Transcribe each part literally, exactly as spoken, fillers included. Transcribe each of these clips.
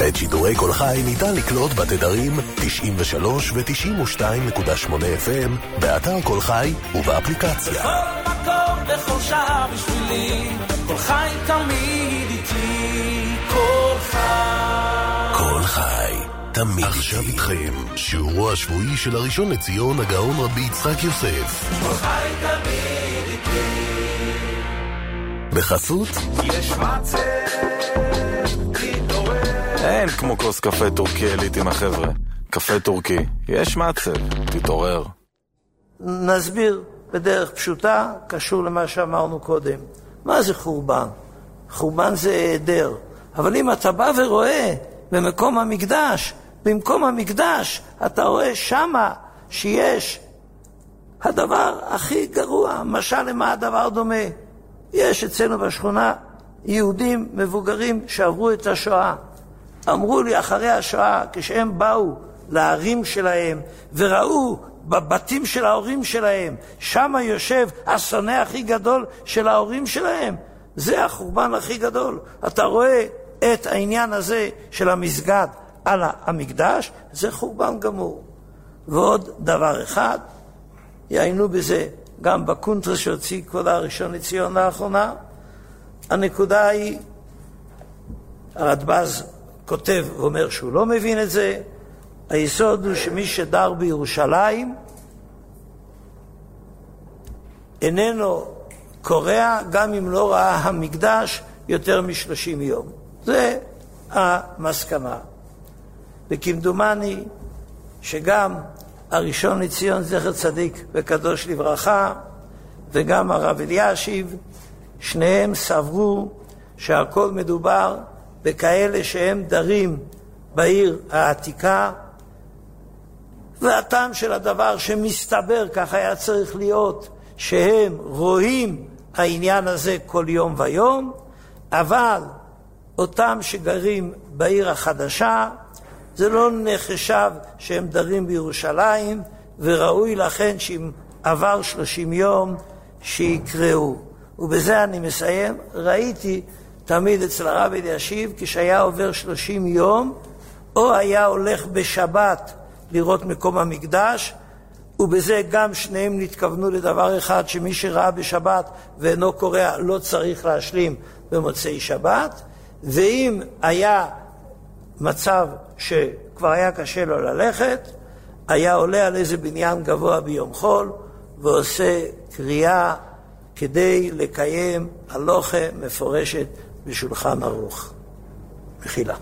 את שידורי כל חי ניתן לקלוט בתדרים תשעים ושלוש ו-תשעים ושתיים נקודה שמונה אף אם באתר כל חי ובאפליקציה. בכל מקום בכל שעה בשבילי, כל חי תמיד איתי, כל חי. כל חי, תמיד. עכשיו איתכם, שיעורו השבועי של הראשון לציון הגאון רבי יצחק יוסף. כל חי תמיד איתי. בחסות יש מצב, תתעורר. אין כמו כוס קפה טורקי עילית עם החבר'ה. קפה טורקי, יש מצב, תתעורר. נסביר בדרך פשוטה, קשור למה שאמרנו קודם. מה זה חורבן? חורבן זה היעדר. אבל אם אתה בא ורואה במקום המקדש, במקום המקדש, אתה רואה שמה שיש הדבר הכי גרוע. משל למה הדבר דומה? יש אצלנו בשכונה יהודים מבוגרים שעברו את השואה. אמרו לי אחרי השואה, כשהם באו לערים שלהם וראו בבתים של ההורים שלהם, שם יושב השונא הכי גדול של ההורים שלהם. זה החורבן הכי גדול. אתה רואה את העניין הזה של המסגד על המקדש, זה חורבן גמור. ועוד דבר אחד, יעיינו בזה גם בקונטרס שהוציא כבוד הראשון לציון לאחרונה. הנקודה היא, הרדב"ז כותב ואומר שהוא לא מבין את זה. היסוד הוא שמי שדר בירושלים איננו קורע גם אם לא ראה המקדש יותר משלושים יום. זה המסקנה. וכמדומני שגם הראשון לציון זכר צדיק וקדוש לברכה וגם הרב אלישיב, שניהם סברו שהכל מדובר בכאלה שהם דרים בעיר העתיקה, והטעם של הדבר שמסתבר, כך היה צריך להיות, שהם רואים העניין הזה כל יום ויום, אבל אותם שגרים בעיר החדשה, זה לא נחשב שהם דרים בירושלים, וראוי לכן שאם עבר שלושים יום שיקראו. ובזה אני מסיים. ראיתי תמיד אצל הרב אלישיב, כשהיה עובר שלושים יום, או היה הולך בשבת לראות מקום המקדש, ובזה גם שניהם נתכוונו לדבר אחד, שמי שראה בשבת ואינו קורא לא צריך להשלים במוצאי שבת, ואם היה מצב שכבר היה קשה לו ללכת, היה עולה על איזה בניין גבוה ביום חול ועושה קריאה כדי לקיים הלכה מפורשת בשולחן ערוך. מחילה.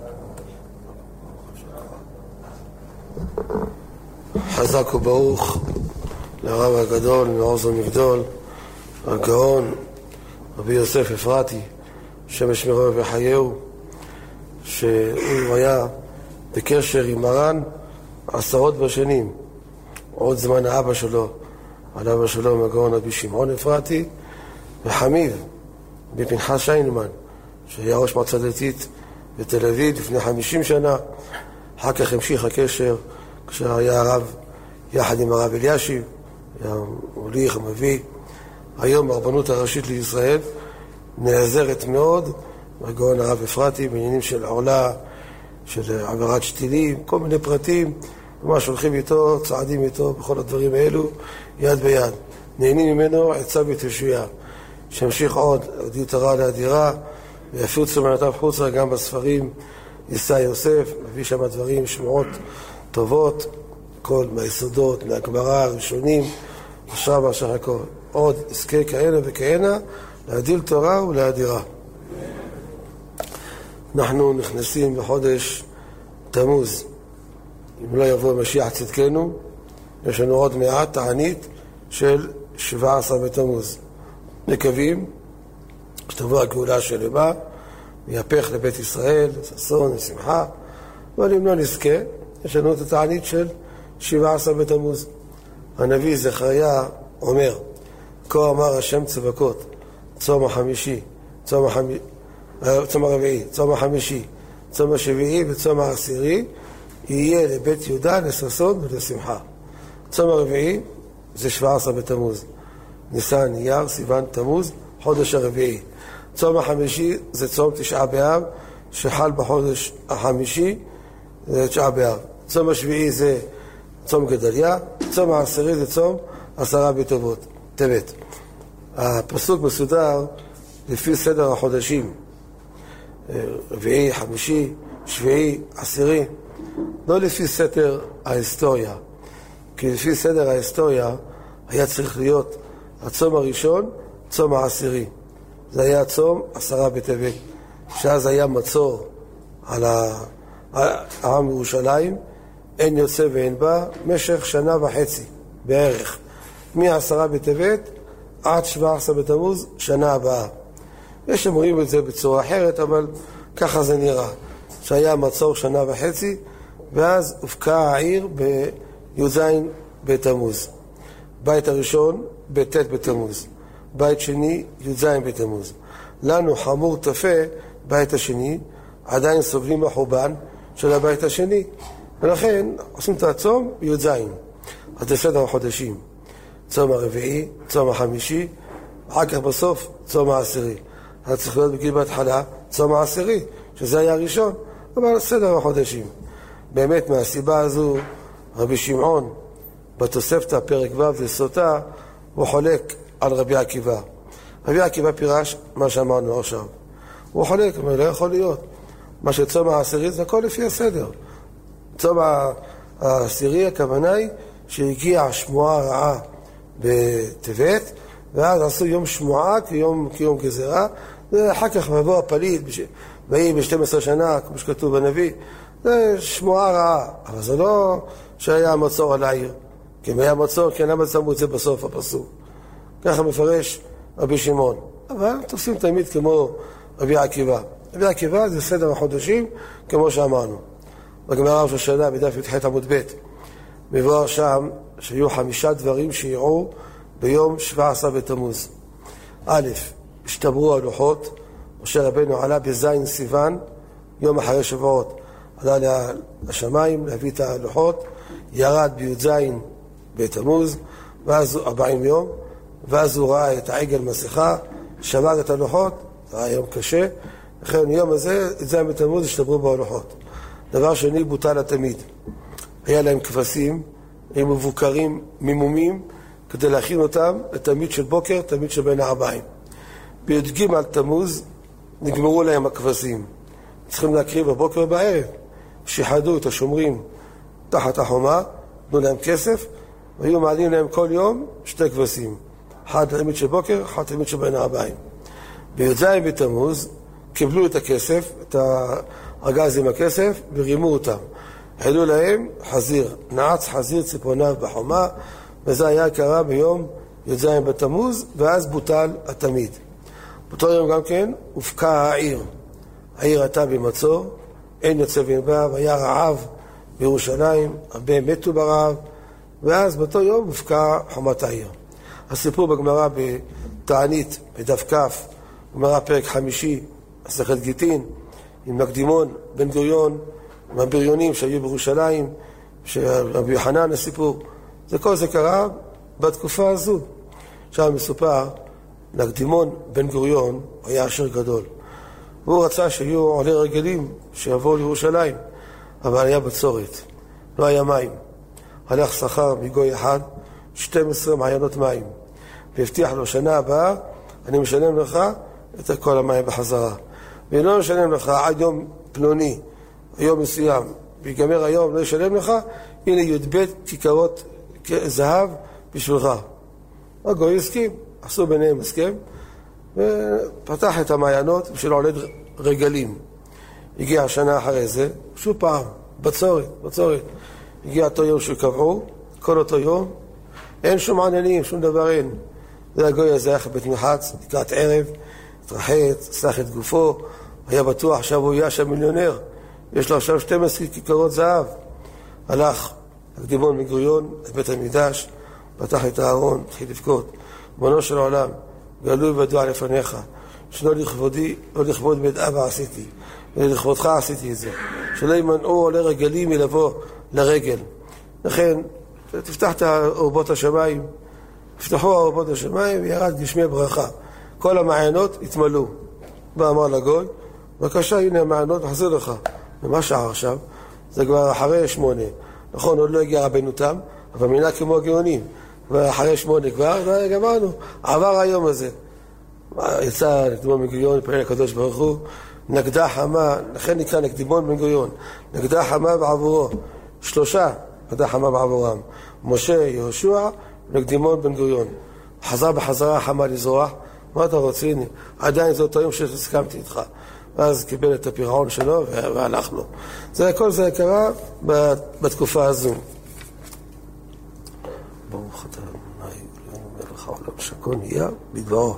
חזק וברוך לרב הגדול מעוז ומגדול, הגאון רבי יוסף אפרתי, שמש מרוב וחייהו, שהוא היה בקשר עם מרן עשרות בשנים, עוד זמן האבא שלו, על אבא שלו הגאון רבי שמעון אפרתי, וחמיב בפנחס שיינמן, שהיה ראש מועצה דתית בתל אביב לפני חמישים שנה. אחר כך המשיך הקשר כשהיה הרב יחד עם הרב אלישיב, היה מוליך ומביא. היום הרבנות הראשית לישראל נעזרת מאוד מהגאון הרב אפרתי בעניינים של עולה, של עבירת שתילים, כל מיני פרטים, ממש הולכים איתו, צעדים איתו בכל הדברים האלו, יד ביד. נהנים ממנו עצה בתשויה, שהמשיך עוד עדי תורה לאדירה, ויפוץ למנתיו חוצה גם בספרים. יישא יוסף מביא שם דברים, שמועות טובות, כל מהיסודות, מהגמרא, הראשונים, עכשיו אשר הכל. עוד עסקי כאלה וכהנה, להדיל תורה ולאדירה. אנחנו נכנסים בחודש תמוז. אם לא יבוא משיח צדקנו, יש לנו עוד מעט תענית של שבעה עשר בתמוז. מקווים שתבוא הגאולה שלמה, ויהפך לבית ישראל, ששון ושמחה, אבל אם לא נזכה, יש לנו את התענית של שבעה עשר בתמוז. הנביא זכריה אומר, כה אמר השם צבקות, צום החמישי, צום החמישי, צום הרביעי, צום החמישי, צום השביעי וצום העשירי, יהיה לבית יהודה לששון ולשמחה. צום הרביעי זה שבעה עשר בתמוז. ניסן, אייר, סיוון, תמוז, חודש הרביעי. צום החמישי זה צום תשעה באב, שחל בחודש החמישי, זה תשעה באב. צום השביעי זה צום גדליה, צום העשירי זה צום עשרה בטבת. טבת. הפסוק מסודר לפי סדר החודשים, רביעי, חמישי, שביעי, עשירי, לא לפי סדר ההיסטוריה, כי לפי סדר ההיסטוריה היה צריך להיות הצום הראשון, צום העשירי. זה היה צום עשרה בטבת, שאז היה מצור על העם ירושלים, אין יוצא ואין בא, משך שנה וחצי בערך, מעשרה בטבת עד שבעה עשר בתמוז, שנה הבאה. יש אמורים את זה בצורה אחרת, אבל ככה זה נראה, שהיה מצור שנה וחצי, ואז הופקעה העיר בי"ז בתמוז. בית הראשון בט' בתמוז, בית שני י"ז בתמוז. לנו חמור תפה בית השני, עדיין סובלים החורבן של הבית השני, ולכן עושים את הצום בי"ז. אז זה סדר החודשים, צום הרביעי, צום החמישי, אחר כך בסוף צום העשירי. אז צריך להיות בגיל בהתחלה צום העשירי, שזה היה הראשון, אבל סדר החודשים. באמת מהסיבה הזו רבי שמעון בתוספתא פרק ו' לסוטה הוא חולק על רבי עקיבא. רבי עקיבא פירש מה שאמרנו עכשיו, הוא חולק, אבל לא יכול להיות מה שצום העשירי זה הכל לפי הסדר. צום העשירי הכוונה היא שהגיעה שמועה רעה בטבת, ואז עשו יום שמועה כיום, כיום גזירה, ואחר כך מבוא הפליט ויהי ב-שתים עשרה שנה, כמו שכתוב בנביא. זה שמועה רעה, אבל זה לא שהיה מצור על העיר, כי אם היה מצור, כן למה שמו את זה בסוף הפסוק. ככה מפרש רבי שמעון, אבל תופסים תמיד כמו רבי עקיבא. רבי עקיבא זה סדר החודשים כמו שאמרנו. בגמרא ראש השנה בדף י"ח עמוד ב' מבואר שם שהיו חמישה דברים שאירעו ביום שבעה עשר בתמוז. א', השתברו הלוחות, משה רבנו עלה בזין סיוון, יום אחרי שבועות, עלה לשמיים להביא את הלוחות, ירד בי"ז בתמוז, ואז ארבעים יום, ואז הוא ראה את העגל מסכה, שבר את הלוחות, זה היה יום קשה, לכן יום הזה, י"ז בתמוז, השתברו בו הלוחות. דבר שני, בוטל התמיד. היה להם כבשים, הם מבוקרים, מימומים, כדי להכין אותם לתמיד של בוקר, תמיד של בין הערביים. בי"ג על תמוז נגמרו להם הכבשים. צריכים להקריב בבוקר ובערב. שיחדו את השומרים תחת החומה, תנו להם כסף, והיו מעלים להם כל יום שתי כבשים. אחד תמיד של בוקר, אחד תמיד של בין הערביים. בי"ז בתמוז קיבלו את הכסף, את הארגז עם הכסף, ורימו אותם. העלו להם חזיר, נעץ חזיר ציפורניו בחומה, וזה היה קרה ביום י"ז בתמוז, ואז בוטל התמיד. באותו יום גם כן הופקע העיר. העיר הייתה במצור, אין יוצא ואין בא, והיה רעב בירושלים, הרבה מתו ברעב, ואז באותו יום הופקע חומת העיר. הסיפור בגמרא בתענית, בדף כ', גמרא פרק חמישי, מסכת גיטין, עם מקדימון, בן גוריון, עם הבריונים שהיו בירושלים, שרבי יוחנן הסיפור, זה כל זה קרה בתקופה הזו. שם מסופר, נקדימון בן גוריון היה עשיר גדול. והוא רצה שיהיו עולי רגלים שיבואו לירושלים, אבל היה בצורת, לא היה מים. הלך שכר מגוי אחד, שתים עשרה מעיינות מים, והבטיח לו שנה הבאה, אני משלם לך את כל המים בחזרה. ואם לא משלם לך עד יום פלוני, היום מסוים, ויגמר היום, לא ישלם לך, הנה י"ב כיכרות זהב בשבילך. הגוי הסכים, עשו ביניהם הסכם, ופתח את המעיינות בשביל עולד רגלים. הגיע השנה אחרי זה, שוב פעם, בצורת, בצורת. הגיע אותו יום שקבעו, כל אותו יום, אין שום עניינים, שום דבר אין. זה הגוי הזה היה בית מחץ, לקראת ערב, התרחץ, סלח את גופו, היה בטוח, עכשיו הוא יהיה שם מיליונר. יש לו עכשיו שתים עשרה כיכרות זהב. הלך הקדימון מגוריון לבית המקדש, פתח את הארון, התחיל לבכות. ריבונו של העולם, גלוי וידוע לפניך, שלא לכבודי, לא לכבוד בית אבא עשיתי, ולכבודך עשיתי את זה. שלא ימנעו עולי רגלים מלבוא לרגל. לכן, תפתח את ארובות השמיים, תפתחו ארובות השמיים וירד גשמי ברכה. כל המעיינות התמלאו. בא אמר לגוי, בבקשה, הנה המענות, מחזיר לך. ומה שעה עכשיו? זה כבר אחרי שמונה. נכון, עוד לא הגיע רבנו תם, אבל מינה כמו הגאונים. ואחרי שמונה כבר, גמרנו. עבר היום הזה. יצא נקדימון בן גוריון, פנה לקדוש ברוך הוא, נגדה חמה, לכן נקרא נקדימון בן גוריון, נגדה חמה בעבורו. שלושה נגדה חמה בעבורם. משה, יהושע, נקדימון בן גוריון. חזר בחזרה חמה לזרוח. מה אתה רוצה? הנה, עדיין זה אותו יום שהסכמתי איתך. ואז קיבל את הפירעון שלו והלך לו. זה הכל זה קרה בתקופה הזו. ברוך אתה אדוני אלוהינו מלך העולם שהכל נהיה בדברו.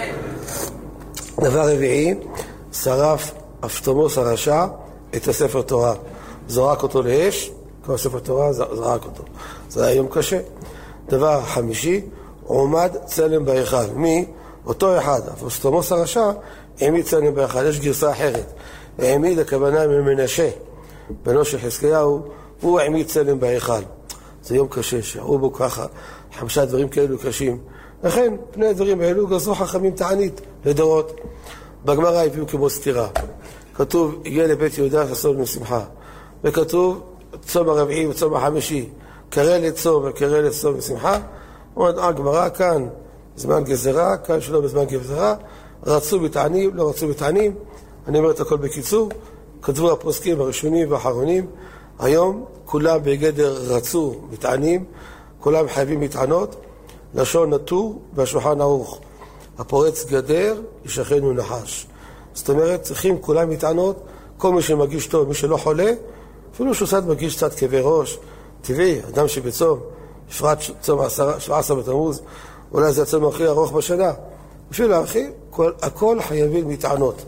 דבר רביעי, שרף אבטומוס הרשע את הספר תורה. זרק אותו לאש, כל הספר תורה זרק אותו. זה היה יום קשה. דבר חמישי, עומד צלם בהיכל. מי? אותו אחד. אבטומוס הרשע העמיד צלם בהיכל. יש גרסה אחרת. העמיד הכוונה ממנשה. בנו של חזקיהו, הוא העמיד צלם בהיכל. זה יום קשה, שראו בו ככה, חמישה דברים כאלו קשים. לכן, פני הדברים האלו גזרו חכמים תענית לדורות. בגמרא הביאו כמו סתירה. כתוב, הגיע לבית יהודה ששון משמחה. וכתוב, צום הרביעי וצום החמישי, קרא לצום וקרא לצום משמחה. אומרת, הגמרא כאן זמן גזרה, כאן שלא בזמן גזרה. רצו בתענים, לא רצו בתענים. אני אומר את הכל בקיצור. כתבו הפוסקים הראשונים והאחרונים. היום כולם בגדר רצו מתענים, כולם חייבים מתענות. לשון נטור והשולחן ערוך. הפורץ גדר ישכנו נחש. זאת אומרת, צריכים כולם מתענות, כל מי שמגיש טוב, מי שלא חולה, אפילו שעושה מגיש קצת כאבי ראש, טבעי, אדם שבצום, בפרט צום שבעה עשר בתמוז, אולי זה הצום הכי ארוך בשנה. אפילו הכי, כל, הכל חייבים מתענות.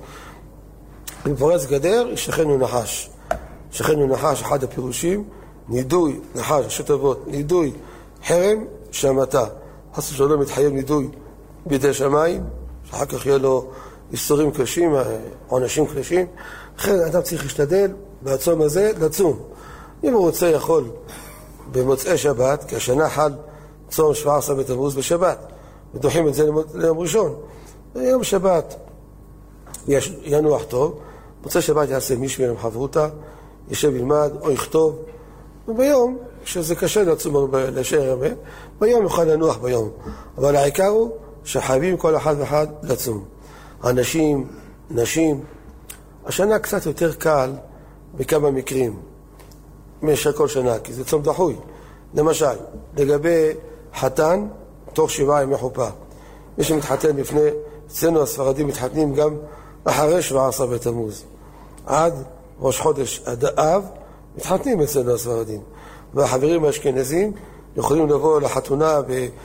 אם פורץ גדר, ישכנו נחש. ישכנו נחש, אחד הפירושים, נידוי, נחש, ראשי תיבות, נידוי, חרם, שמתה. חס ושלום מתחייב נידוי בידי שמיים, שאחר כך יהיה לו איסורים קשים, עונשים קשים. לכן אדם צריך להשתדל בצום הזה לצום. אם הוא רוצה יכול במוצאי שבת, כי השנה חל צום שבעה עשר בתמוז בשבת, ודוחים את זה ליום ראשון. ביום שבת יש ינוח טוב, מוצאי שבת יעשה מישהו עם חברותה, ישב ילמד או יכתוב, וביום שזה קשה לצום לשער ימי, ביום יוכל לנוח ביום. אבל העיקר הוא שחייבים כל אחד ואחד לצום. אנשים, נשים, השנה קצת יותר קל בכמה מקרים משל כל שנה, כי זה צום דחוי. למשל, לגבי חתן, תוך שבעה ימי חופה. מי שמתחתן לפני, אצלנו הספרדים מתחתנים גם אחרי שבעה עשר בתמוז. עד ראש חודש עד אב, מתחתנים אצלנו הספרדים. והחברים האשכנזים יכולים לבוא לחתונה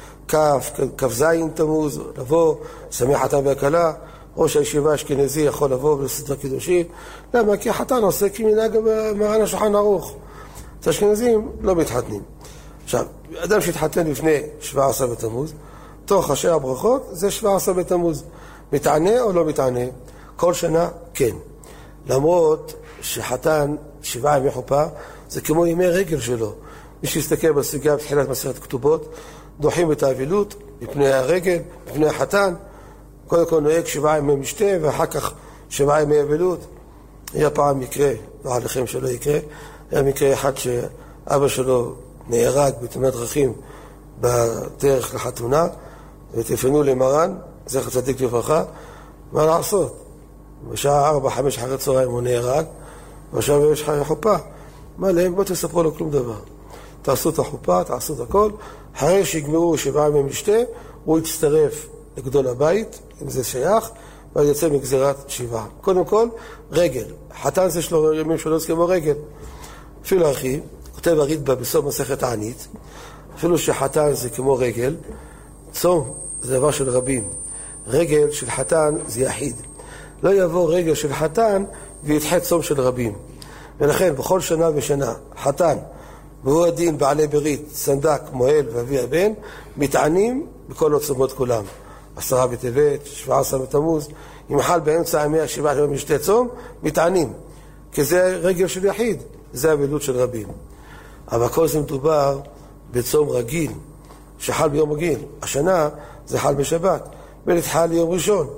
בכף זין תמוז, לבוא שמח חתן והכלה, או שהישיבה האשכנזי יכול לבוא ולסדר קידושין. למה? כי החתן עושה כמנהג מרן השולחן ערוך. אז האשכנזים לא מתחתנים. עכשיו, אדם שהתחתן לפני שבעה עשר בתמוז, תוך ראשי הברכות זה שבעה עשר בתמוז. מתענה או לא מתענה? כל שנה כן. למרות שחתן שבעה ימי חופה, זה כמו ימי רגל שלו. מי שיסתכל בסוגיה בתחילת מסכת כתובות, דוחים את האבילות מפני הרגל, מפני החתן. קודם כל נוהג שבעה ימי משתה, ואחר כך שבעה ימי אבילות. היה פעם מקרה, לא עליכם שלא יקרה, היה מקרה אחד שאבא שלו נהרג בתאונת דרכים בדרך לחתונה, וטלפנו למרן, זכר צדיק לברכה, מה לעשות? בשעה ארבע, חמש אחרי צהריים הוא נהרג, ועכשיו יש חופה. מה להם? בוא תספרו לו כלום דבר. תעשו את החופה, תעשו את הכל. אחרי שיגמרו שבעה ימי משתה, הוא יצטרף לגדול הבית, אם זה שייך, ואז יוצא מגזירת שבעה. קודם כל, רגל. חתן זה שלו ימים שלו כמו רגל. אפילו אחי, כותב הרידב"א בסוף מסכת תענית, אפילו שחתן זה כמו רגל, צום זה דבר של רבים. רגל של חתן זה יחיד. לא יבוא רגל של חתן ויתחה צום של רבים. ולכן בכל שנה ושנה חתן והוא הדין בעלי ברית, סנדק, מועל ואבי הבן, מתענים בכל הצומות כולם. עשרה בטבת, שבעה עשר בתמוז, אם חל באמצע ימי השבעה יום משתה צום, מתענים. כי זה רגל של יחיד, זה אבילות של רבים. אבל כל זה מדובר בצום רגיל, שחל ביום רגיל. השנה זה חל בשבת, ונתחל ליום ראשון.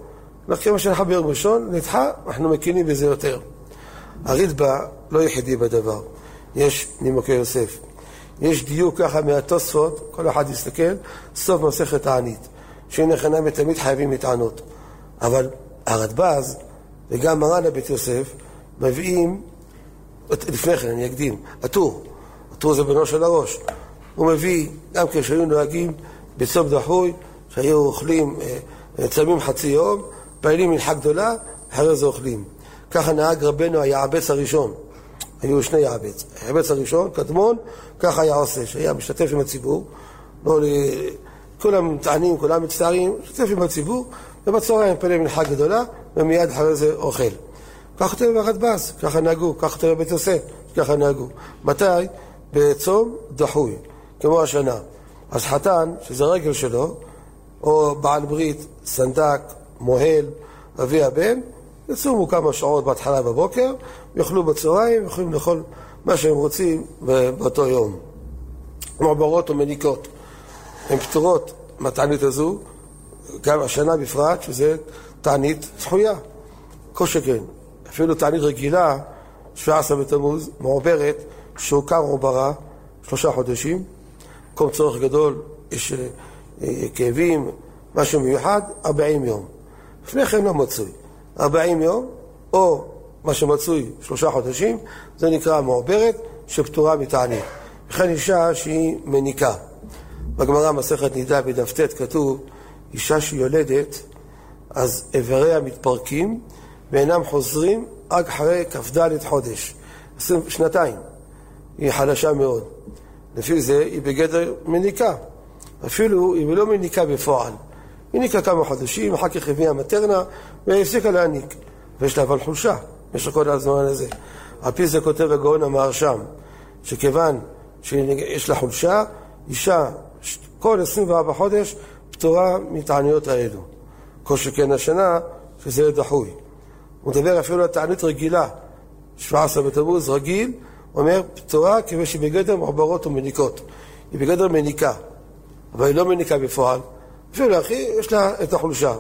וכמה שאנחנו ביום ראשון נדחה, אנחנו מקינים בזה יותר. הרדב"א לא יחידי בדבר. יש נימוקי יוסף. יש דיוק ככה מהתוספות, כל אחד יסתכל, סוף מסכת תענית, שאין לכם תמיד חייבים מטענות. אבל הרדב"ז וגם מרן הבית יוסף מביאים, לפני כן אני אקדים, הטור, הטור זה בנו של הראש. הוא מביא, גם כשהיו נוהגים בצום דחוי, שהיו אוכלים צמים חצי יום, פעילים מנחה גדולה, אחרי זה אוכלים. ככה נהג רבנו היעבץ הראשון. היו שני יעבץ. היעבץ הראשון, קדמון, ככה היה עושה, שהיה משתתף עם הציבור. לא, כולם טענים, כולם מצטערים, משתתף עם הציבור, ובצהריים פעילים מנחה גדולה, ומיד אחרי זה אוכל. כך כותב הרדב"ז, ככה נהגו, כך כותב בית יוסף, ככה נהגו. מתי? בצום דחוי, כמו השנה. אז חתן, שזה רגל שלו, או בעל ברית, סנדק, מוהל, אבי הבן, יצומו כמה שעות בהתחלה בבוקר, יאכלו בצהריים, יכולים לאכול מה שהם רוצים באותו יום. מעברות ומניקות, הן פטורות מהתענית הזו, גם השנה בפרט, שזה תענית דחויה. כל שכן, אפילו תענית רגילה, שבעה עשר בתמוז, מעוברת, שעוקר עוברה, שלושה חודשים, כל צורך גדול, יש כאבים, משהו מיוחד, ארבעים יום. לפני כן לא מצוי. ארבעים יום, או מה שמצוי שלושה חודשים, זה נקרא מעוברת שפטורה מתענית. וכן אישה שהיא מניקה. בגמרא מסכת נידה בדף ט' כתוב, אישה שהיא יולדת, אז איבריה מתפרקים, ואינם חוזרים רק אחרי כ"ד חודש. שנתיים. היא חלשה מאוד. לפי זה היא בגדר מניקה. אפילו היא לא מניקה בפועל. היא ניקה כמה חודשים, אחר כך הביאה מטרנה, והפסיקה להניק. ויש לה אבל חולשה, במשך כל הזמן הזה. על פי זה כותב הגאון המהרש"ם, שכיוון שיש לה חולשה, אישה כל עשרים וארבעה חודש פטורה מתעניות האלו. כל שכן השנה, שזה דחוי. הוא מדבר אפילו על תענית רגילה, שבעה עשר בתמוז רגיל, אומר פטורה כיוון שהיא בגדר מעוברות ומניקות. היא בגדר מניקה, אבל היא לא מניקה בפועל. אפילו אחי, יש לה את החולשה.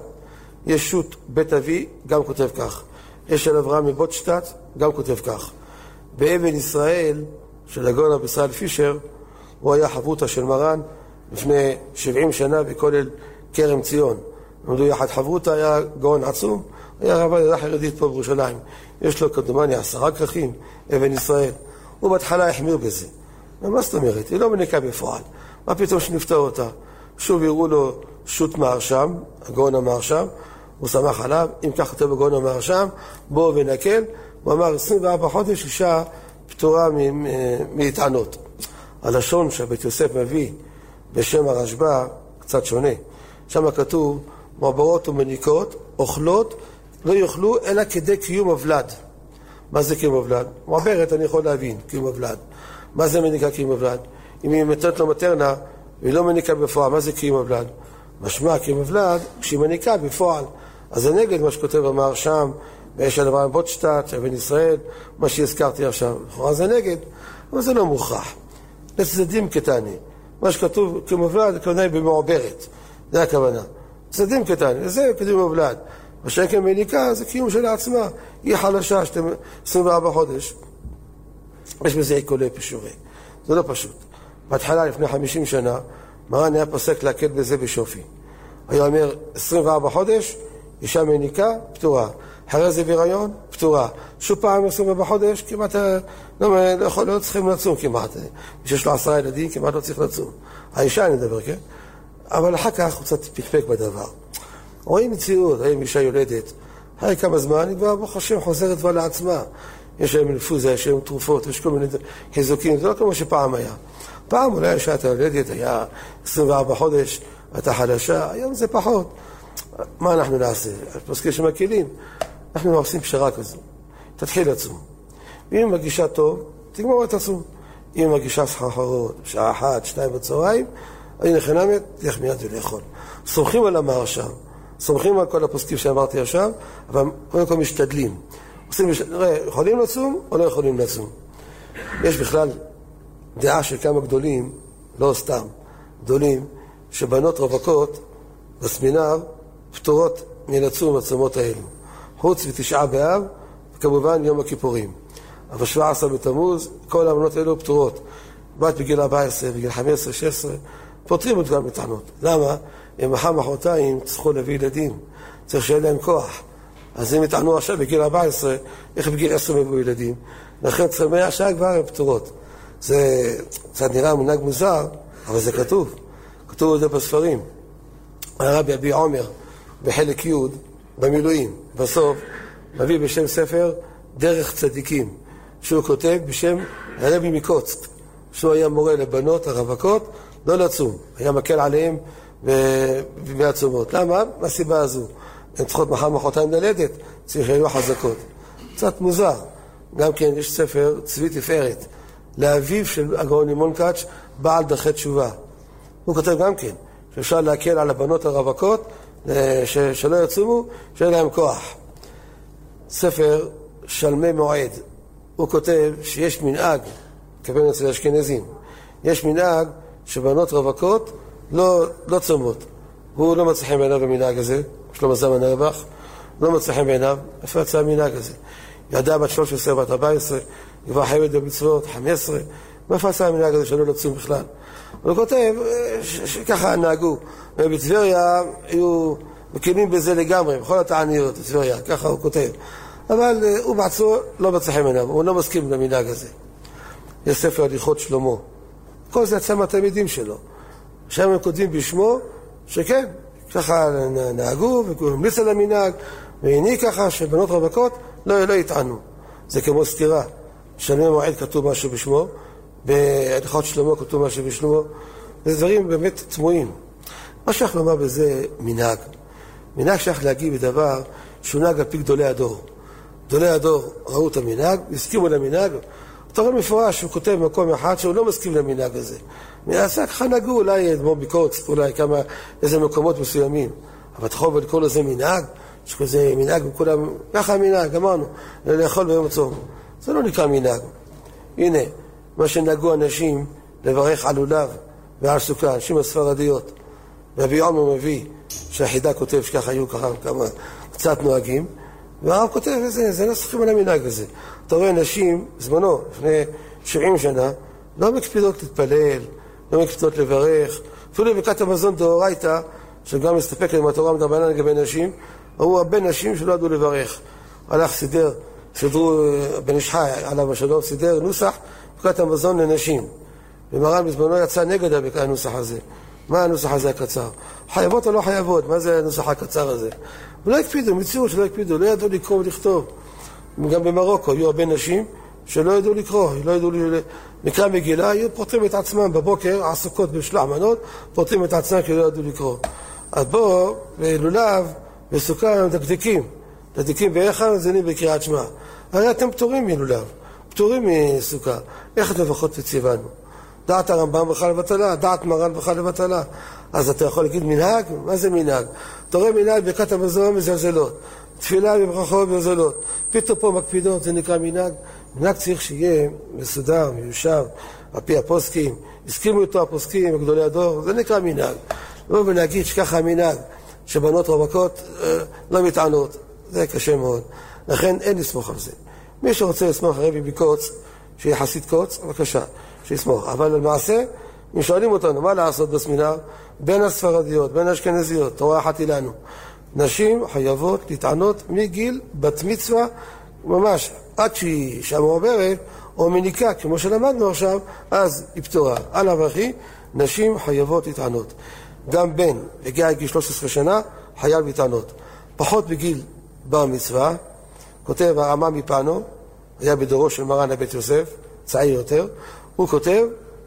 יש שו"ת בית אבי, גם כותב כך. יש של אברהם מבוטשטט, גם כותב כך. באבן ישראל, של הגאון רבי ישראל פישר, הוא היה חברותא של מרן לפני שבעים שנה בכולל כרם ציון. למדו יחד חברותא, היה גאון עצום, היה רב עדה חרדית פה בירושלים. יש לו כדומני עשרה כרכים, אבן ישראל. הוא בהתחלה החמיר בזה. מה זאת אומרת? היא לא מניקה בפועל. מה פתאום שנפטר אותה? שוב יראו לו שו"ת מהרש"ם, הגאון המהרש"ם, הוא שמח עליו, אם כך כותב הגאון המהרש"ם, בואו ונקל, הוא אמר עשרים וארבעה חודש אישה פטורה מהתענות. הלשון שבית יוסף מביא בשם הרשב"א קצת שונה. שם כתוב, מעברות ומניקות, אוכלות, לא יאכלו אלא כדי קיום הבלד. מה זה קיום הבלד? מעברת אני יכול להבין, קיום הבלד. מה זה מניקה קיום הבלד? אם היא מתת לו מטרנה, והיא לא מניקה בפועל, מה זה קיום הבלד? משמע קיום הבלד, כשהיא מניקה בפועל. אז זה נגד מה שכותב המהרש"ם, ויש על אברהם מבוטשטט, אבן ישראל, מה שהזכרתי עכשיו. לכאורה זה נגד, אבל זה לא מוכרח. לצדדים קטני. מה שכתוב קיום הבלד, הכוונה במעוברת. זה הכוונה. צדדים קטני, זה קיום הבלד. מה שכן מניקה, זה קיום של עצמה. היא חלשה, עשרים וארבעה חודש. יש בזה עיקולי פישורי. זה לא פשוט. בהתחלה, לפני חמישים שנה, מרן היה פוסק להקל בזה בשופי. היה אומר, עשרים וארבעה חודש, אישה מניקה, פטורה. אחרי זה בהיריון, פטורה. שוב פעם, עשרים וארבעה חודש, כמעט לא, לא, יכול, לא צריכים לצום כמעט. מי שיש לו עשרה ילדים, כמעט לא צריך לצום. האישה אני מדבר, כן? אבל אחר כך הוא קצת פקפק בדבר. רואים מציאות, רואים אישה יולדת. אחרי כמה זמן, היא כבר ברוך השם חוזרת כבר לעצמה. יש להם אינפוזיה, יש להם תרופות, יש כל מיני חיזוקים, זה לא כמו שפעם היה. פעם אולי אישה הייתה יולדת, היה עשרים וארבעה חודש, הייתה חדשה, היום זה פחות. מה אנחנו נעשה? פוסקים שמקילים, אנחנו עושים פשרה כזו. תתחיל לצום. ואם היא מגישה טוב, תגמור את הצום. אם היא מגישה סחרחרות, שעה אחת, שתיים בצהריים, אני נכנמת, תלך מיד ולאכול. סומכים על המהרש"ם, סומכים על כל הפוסקים שאמרתי עכשיו, אבל קודם כל משתדלים. עושים, נראה, יכולים לצום או לא יכולים לצום? יש בכלל דעה של כמה גדולים, לא סתם, גדולים, שבנות רווקות בסמינר פטורות מלצום בצומות האלו. חוץ ותשעה באב, וכמובן יום הכיפורים. אבל שבע עשרה בתמוז, כל האמנות האלו פטורות. בת בגיל ארבע עשרה, בגיל חמש עשרה, שש עשרה, פותרים עוד גם מתענות. למה? הם מחר מחרתיים צריכו להביא ילדים, צריך שיהיה להם כוח. אז הם יתענו עכשיו בגיל ארבע עשרה, איך בגיל עשר מבוא ילדים? לכן צריכים מהשעה כבר הם פטורות. זה קצת נראה מנהג מוזר, אבל זה כתוב. כתוב את זה בספרים. הרבי אבי עומר, בחלק י' במילואים, בסוף, מביא בשם ספר דרך צדיקים, שהוא כותב בשם הרבי מקוצק, שהוא היה מורה לבנות הרווקות, לא לצום, היה מקל עליהם בימי הצומות. למה? מהסיבה הזו. הן צריכות מחר מחרתיים ללדת, צריך להיות חזקות. קצת מוזר. גם כן יש ספר צבי תפארת, לאביו של הגאון לימון קאץ', בעל דרכי תשובה. הוא כותב גם כן, שאפשר להקל על הבנות הרווקות, שלא יצומו, שאין להם כוח. ספר שלמי מועד, הוא כותב שיש מנהג, כבין אצל האשכנזים, יש מנהג שבנות רווקות לא, לא צומות. הוא לא מצליחים בעיניו במנהג הזה, יש לו מזל מנהבך, לא מצליחים בעיניו, איפה יצא המנהג הזה? ידע בת שלוש עשרה, בת ארבע עשרה, כבר חייבת במצוות, חמש עשרה, מאיפה יצא המנהג הזה שלא לצום בכלל? הוא כותב שככה נהגו, ובטבריה היו מקימים בזה לגמרי, בכל התעניות, בטבריה, ככה הוא כותב. אבל הוא בעצמו לא מצליחים בעיניו, הוא לא מסכים למנהג הזה. יש ספר הליכות שלמה. כל זה יצא מהתלמידים שלו. שם הם כותבים בשמו שכן, ככה נהגו והמליץ על המנהג, והנה ככה שבנות רווקות לא, לא יטענו. זה כמו סתירה. שלמי מועד כתוב משהו בשמו, בהליכות שלמה כתוב משהו בשמו. זה דברים באמת תמוהים. מה שייך לומר בזה מנהג? מנהג שייך להגיד בדבר שהוא נהג על פי גדולי הדור. גדולי הדור ראו את המנהג, הסכימו למנהג. אתה רואה מפורש שהוא כותב במקום אחד שהוא לא מסכים למנהג הזה. מנהג ככה נהגו אולי דמור ביקוץ, אולי כמה, איזה מקומות מסוימים. אבל אתה יכול לקרוא לזה מנהג, שכזה מנהג וכולם, ככה המנהג, אמרנו, לאכול ביום הצום. זה לא נקרא מנהג. הנה, מה שנהגו אנשים לברך על לולב ועל סוכה, אנשים הספרדיות. רבי עומר מביא שהחידה כותב שככה היו ככה כמה קצת נוהגים, והרב כותב איזה, זה לא שכים על המנהג הזה. אתה רואה נשים, זמנו, לפני שבעים שנה, לא מקפידות להתפלל, לא מקפידות לברך, אפילו בברכת המזון דאורייתא, שגם מסתפק עם התורה מדרבנן לגבי נשים, ראו הרבה נשים שלא ידעו לברך. הלך סידר, סידרו בן איש חי עליו השלום, סידר נוסח ברכת המזון לנשים. ומרן בזמנו יצא נגד הנוסח הזה. מה הנוסח הזה הקצר? חייבות או לא חייבות? מה זה הנוסח הקצר הזה? ולא הקפידו, מציאו שלא הקפידו, לא ידעו לקרוא ולכתוב. גם במרוקו היו הרבה נשים שלא ידעו לקרוא, לא ידעו לקרוא מגילה, היו פותרים את עצמם בבוקר, עסוקות בשלח מנות, פותרים את עצמם כי לא ידעו לקרוא. אז בוא, לולב, בסוכה הם דקדקים, דקדקים באחד, זנים בקריאת שמע. הרי אתם פטורים מלולב, פטורים מסוכה. איך את מברכות וציוונו? דעת הרמב"ם בכלל לבטלה, דעת מרן בכלל לבטלה. אז אתה יכול להגיד מנהג? מה זה מנהג? אתה רואה מנהג ברכת המזון מזלזלות, תפילה בברכות מזלזלות, פתאום פה מקפידות, זה נקרא מנהג. מנהג צריך שיהיה מסודר, מיושב, על פי הפוסקים, הסכימו איתו הפוסקים, גדולי הדור, זה נקרא מנהג. לא ולהגיד שככה המנהג, שבנות רווקות אה, לא מתענות, זה קשה מאוד. לכן אין לסמוך על זה. מי שרוצה לסמוך הרבי בקוץ, שיהיה חסיד קוץ, בבקשה, שיסמוך. אבל למעשה, אם שואלים אותנו, מה לעשות בסמינר? בין הספרדיות, בין האשכנזיות, תורה אחת לנו. נשים חייבות להתענות מגיל בת מצווה, ממש, עד שהיא שם עוברת, או מניקה, כמו שלמדנו עכשיו, אז היא פטורה. על הברכי, נשים חייבות להתענות. גם בן, הגיע לגיל שלוש עשרה שנה, חייב להתענות. פחות בגיל בר מצווה, כותב הרמ"א מפנו, היה בדורו של מרן הבית יוסף, צעיר יותר, הוא כותב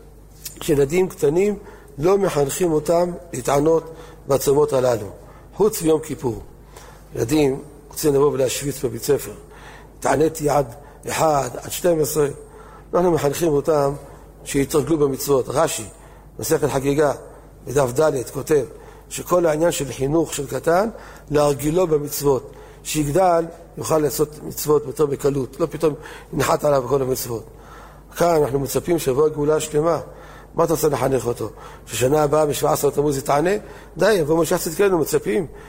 שילדים קטנים לא מחנכים אותם להתענות בצומות הללו, חוץ מיום כיפור. ילדים רוצים לבוא ולהשוויץ בבית ספר, תעניתי עד אחד, עד שתים עשרה, אנחנו מחנכים אותם שיתרגלו במצוות. רש"י, מסכת חגיגה, בדף ד' כותב שכל העניין של חינוך של קטן, להרגילו במצוות, שיגדל יוכל לעשות מצוות יותר בקלות, לא פתאום נחת עליו כל המצוות. כאן אנחנו מצפים שבוא גאולה שלמה. מה אתה רוצה לחנך אותו? ששנה הבאה ב-שבעה עשר תמוז יתענה? די, יבוא משיח צדקנו, מצפים.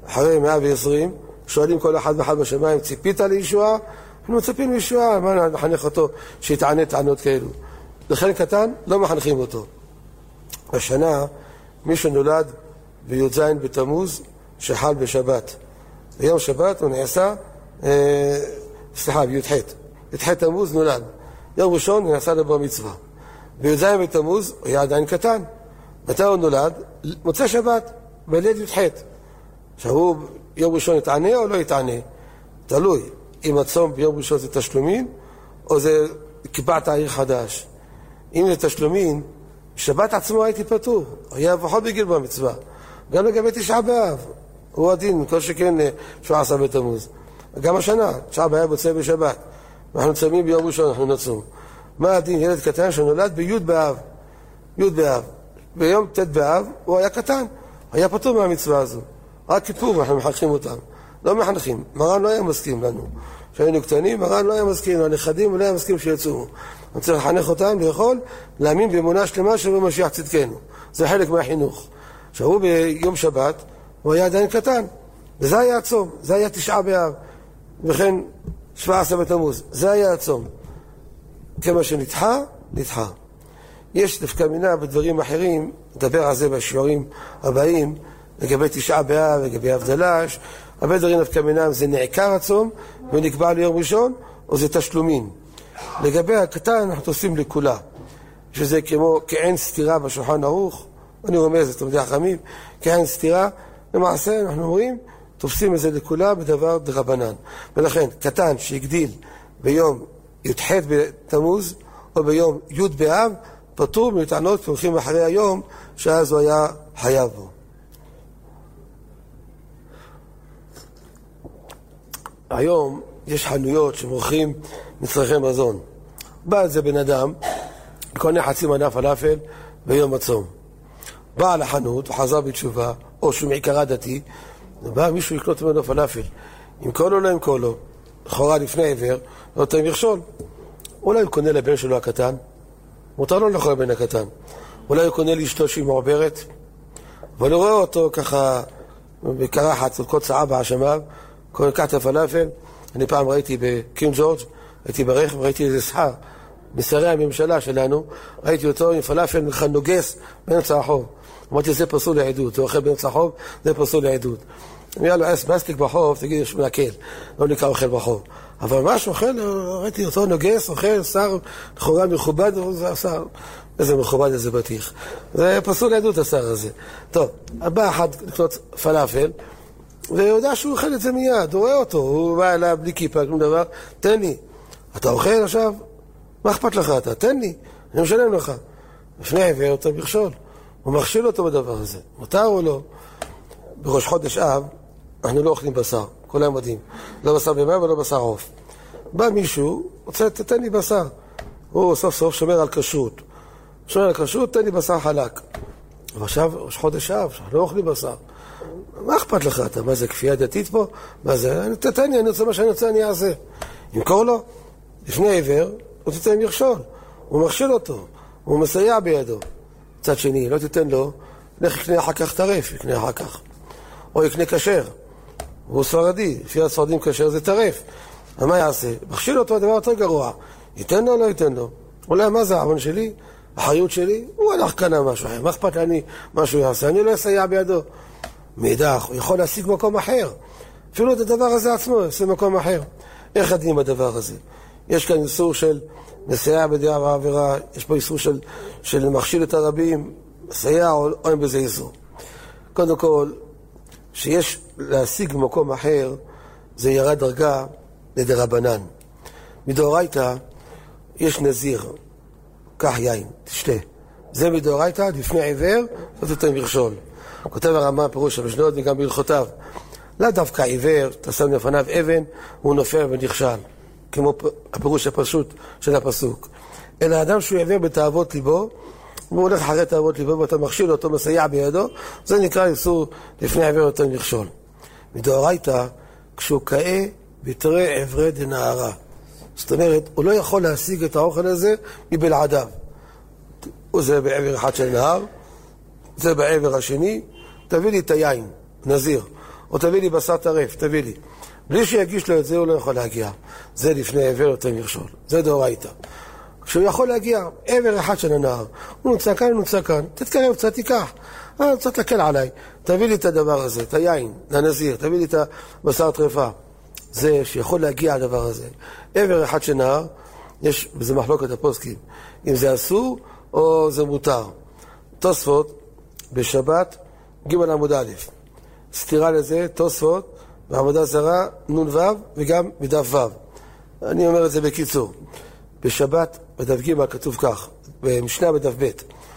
אחרי מאה ועשרים, שואלים כל אחד ואחד בשמיים, ציפית לישועה? אנחנו מצפים לישועה, מה נחנך אותו שיתענה טענות כאלו? לכן קטן, לא מחנכים אותו. השנה, מישהו נולד בי"ז בתמוז, שחל בשבת. ביום שבת הוא נעשה, אה, סליחה, בי"ח. י"ח תמוז נולד. יום ראשון הוא נעשה לבר מצווה. בי"ז בתמוז הוא היה עדיין קטן. מתי הוא נולד? מוצא שבת, בליל י"ח. עכשיו הוא יום ראשון יתענה או לא יתענה? תלוי. אם הצום ביום ראשון זה תשלומין, או זה קיבעת העיר חדש. אם זה תשלומין, שבת עצמו הייתי פטור. היה פחות בגיל במצווה. גם לגבי תשעה באב. הוא הדין, כל שכן שבע עשרה בתמוז. גם השנה, תשעה באב יוצא בשבת. אנחנו צמים ביום ראשון, אנחנו נצום. מה הדין? ילד קטן שנולד בי' באב. י' באב. ביום ט' באב הוא היה קטן. היה פטור מהמצווה הזו. רק כיפור אנחנו מחנכים אותם. לא מחנכים. מרן לא היה מסכים לנו. כשהיינו קטנים, מרן לא היה מסכים. הנכדים הוא לא היה מסכים שיצאו. אני צריך לחנך אותם לאכול, להאמין באמונה שלמה שבמשיח צדקנו. זה חלק מהחינוך. שהוא ביום שבת, הוא היה עדיין קטן. וזה היה הצום. זה היה תשעה באב. וכן שבע עשרה בתמוז. זה היה הצום. כמה שנדחה, נדחה. יש דווקא מינה בדברים אחרים, נדבר על זה בשיעורים הבאים, לגבי תשעה באב, לגבי הבדלש. הרבה דברים דווקא מינה, זה נעקר הצום, ונקבע ליום ראשון, או זה תשלומין. לגבי הקטן, אנחנו תופסים לכולה. שזה כמו כעין סתירה בשולחן ערוך, אני רומז את תלמידי החכמים, כעין סתירה, למעשה אנחנו אומרים, תופסים את זה לכולה בדבר דרבנן. ולכן, קטן שהגדיל ביום י"ח בתמוז, או ביום י' באב, פטור מטענות שהולכים אחרי היום, שאז הוא היה חייב בו. היום יש חנויות שמוכרים מצרכי מזון. בא על זה בן אדם, קונה חצי מנה פלאפל ביום הצום. בא על החנות, חזר בתשובה, או שהוא מעיקרה דתי, ובא מישהו לקנות ממנו פלאפל. עם כל או לא עם כל או, לכאורה לפני עבר, לא תהיה מכשול. אולי הוא קונה לבן שלו הקטן, מותר לו לאכול לבן הקטן. אולי הוא קונה לאשתו שהיא מעוברת, אבל הוא רואה אותו ככה בקרחת, כל צעה בהשמיו, כל קעת הפלאפל. אני פעם ראיתי בקינג ג'ורג', הייתי ברכב, ראיתי איזה שכר, משרי הממשלה שלנו, ראיתי אותו עם פלאפל נוגס באמצע החוב. אמרתי, זה פסול לעדות, הוא אוכל באמצע החוב, זה פסול לעדות. אם היה לו עס מסטיק בחוב, תגיד, יש מנקל, לא נקרא אוכל בחוב. אבל ממש אוכל, ראיתי אותו נוגס, אוכל, שר, לכאורה מכובד, זה שר, איזה מכובד, איזה בטיח. זה פסול לעדות, השר הזה. טוב, בא אחד לקנות פלאפל, והוא יודע שהוא אוכל את זה מיד, הוא רואה אותו, הוא בא אליו בלי כיפה, כלום דבר, תן לי. אתה אוכל עכשיו? מה אכפת לך אתה? תן לי, אני משלם לך. לפני עבר אותו מכשול, הוא מכשיל אותו בדבר הזה. מותר או לא? בראש חודש אב, אנחנו לא אוכלים בשר, כל היום מדהים. לא בשר במה ולא בשר עוף. בא מישהו, רוצה, תתן לי בשר. הוא סוף סוף שומר על כשרות. שומר על כשרות, תן לי בשר חלק. ועכשיו, ראש חודש אב, אנחנו לא אוכלים בשר. מה אכפת לך אתה? מה זה, כפייה דתית פה? מה זה? תתן לי, אני רוצה מה שאני רוצה, אני אעשה. ימכור לו, לפני עבר, הוא תתן מכשול. הוא מכשיל אותו, הוא מסייע בידו. צד שני, לא תתן לו, לך יקנה אחר כך טרף, יקנה אחר כך. או יקנה כשר. הוא ספרדי, לפי הספרדים כשר זה טרף. מה יעשה? מכשיל אותו הדבר יותר גרוע. ייתן לו או לא ייתן לו? אולי מה זה העוון שלי? החיות שלי? הוא הלך קנה משהו אחר. מה אכפת לי מה שהוא יעשה? אני לא אסייע בידו. מידח, הוא יכול להשיג מקום אחר. אפילו את הדבר הזה עצמו, יעשה מקום אחר. איך עדים הדבר הזה? יש כאן איסור של מסייע בדיעה ועבירה, יש פה איסור של, של מכשיל את הרבים, מסייע או, או אין בזה איסור. קודם כל, שיש להשיג במקום אחר, זה ירד דרגה לדרבנן. מדאורייתא יש נזיר, קח יין, תשתה. זה מדאורייתא, לפני עיוור, זאת יותר מכשול. כותב הרמב"ם פירוש המשנות וגם בהלכותיו. לא דווקא עיוור, אתה שם לפניו אבן, הוא נופל ונכשל. כמו הפירוש הפשוט של הפסוק. אלא אדם שהוא עיוור בתאוות ליבו, והוא הולך אחרי תאוות ליבו, ואתה מכשיל אותו, מסייע בידו, זה נקרא איסור לפני עיוור יותר מכשול. מדאורייתא, כשהוא קאה בתרי עברי דנהרה. זאת אומרת, הוא לא יכול להשיג את האוכל הזה מבלעדיו. זה בעבר אחד של נהר, זה בעבר השני, תביא לי את היין, נזיר. או תביא לי בשר טרף, תביא לי. בלי שיגיש לו את זה, הוא לא יכול להגיע. זה לפני עבר יותר מכשול. זה דאורייתא. כשהוא יכול להגיע, עבר אחד של הנהר, הוא נוצא כאן, הוא נוצא כאן, תתקרב קצת, תיקח. אה, קצת לקל עליי. תביא לי את הדבר הזה, את היין, לנזיר, תביא לי את הבשר טרפה. זה שיכול להגיע הדבר הזה. עבר אחד של נהר, יש בזה מחלוקת הפוסקים. אם זה אסור או זה מותר. תוספות, בשבת, ג' עמוד א'. סתירה לזה, תוספות, בעמודה זרה, נון ו' וגם בדף ו'. אני אומר את זה בקיצור. בשבת, בדף ג' כתוב כך, במשנה בדף ב',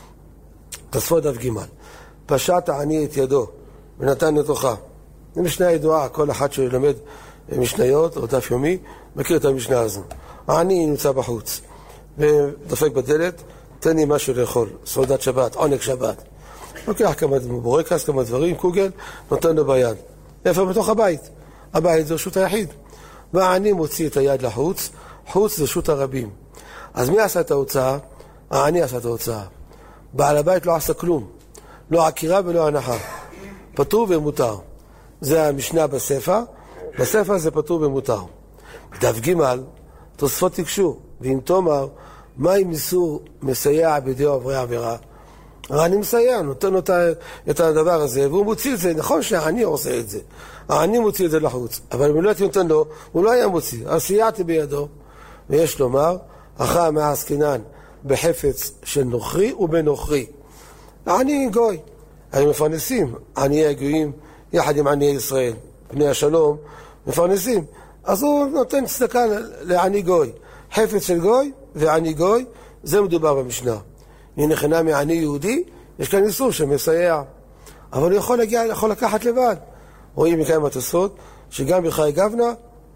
תוספות דף ג', פשט העני את ידו ונתן לתוכה. זו משנה ידועה, כל אחד שלומד משניות או דף יומי, מכיר את המשנה הזו. העני נמצא בחוץ, ודופק בדלת, תן לי משהו לאכול, סעודת שבת, עונג שבת. לוקח כמה בורקס, כמה דברים, קוגל, נותן לו ביד. איפה? בתוך הבית. הבית זה רשות היחיד. והעני מוציא את היד לחוץ, חוץ זה רשות הרבים. אז מי עשה את ההוצאה? העני עשה את ההוצאה. בעל הבית לא עשה כלום. לא עקירה ולא הנחה. פטור ומותר. זה המשנה בספר. בספר זה פטור ומותר. דף ג' תוספות תקשו, ואם תאמר, מה אם איסור מסייע בידי עוברי עבירה? העני מסייע, נותן לו את הדבר הזה, והוא מוציא את זה. נכון שהעני עושה את זה. העני מוציא את זה לחוץ. אבל אם לא הייתי נותן לו, הוא לא היה מוציא. אז סייעתי בידו. ויש לומר, אחר מעסקינן בחפץ של נוכרי ובנוכרי. העני גוי. הם מפרנסים. עניי הגויים, יחד עם עניי ישראל. בני השלום, מפרנסים. אז הוא נותן צדקה לעני גוי. חפץ של גוי ועני גוי, זה מדובר במשנה. הנה חינם מעני יהודי, יש כאן איסור שמסייע. אבל הוא יכול להגיע, יכול לקחת לבד. רואים מכאן התוספות, שגם בחיי גבנה,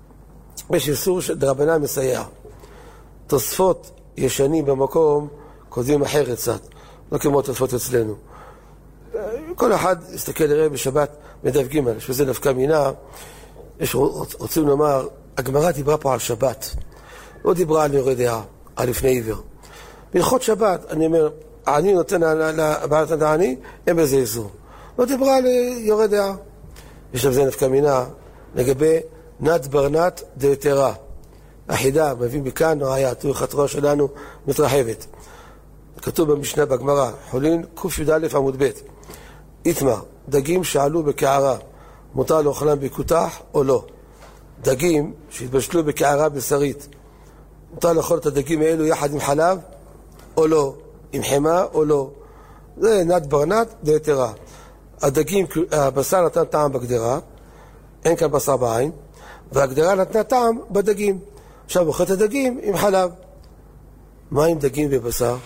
יש איסור שדרבנן מסייע. תוספות ישנים במקום, כותבים אחרת קצת. לא כמו תוספות אצלנו. כל אחד יסתכל לראה בשבת בדף ג' שזה נפקא מינה. יש רוצים לומר, הגמרא דיברה פה על שבת. לא דיברה על יורה דעה, על לפני עיוור. בהלכות שבת, אני אומר, העני נותן לבעלת העני, אין בזה איסור. לא דיברה על יורה דעה. יש לזה נפקא מינה לגבי נת ברנת דהתרה. החידה, מביא מכאן, ראיה, תראו חתרה שלנו מתרחבת. כתוב במשנה בגמרא, חולין ק"יא עמוד ב', איתמר, דגים שעלו בקערה, מותר לאוכלם בקותח או לא? דגים שהתבשלו בקערה בשרית, מותר לאכול את הדגים האלו יחד עם חלב או לא? עם חמה או לא? זה נת ברנת דהתרה. הדגים, הבשר נתן טעם בגדרה, אין כאן בשר בעין, והגדרה נתנה טעם בדגים. עכשיו אוכל את הדגים עם חלב. מה עם דגים ובשר?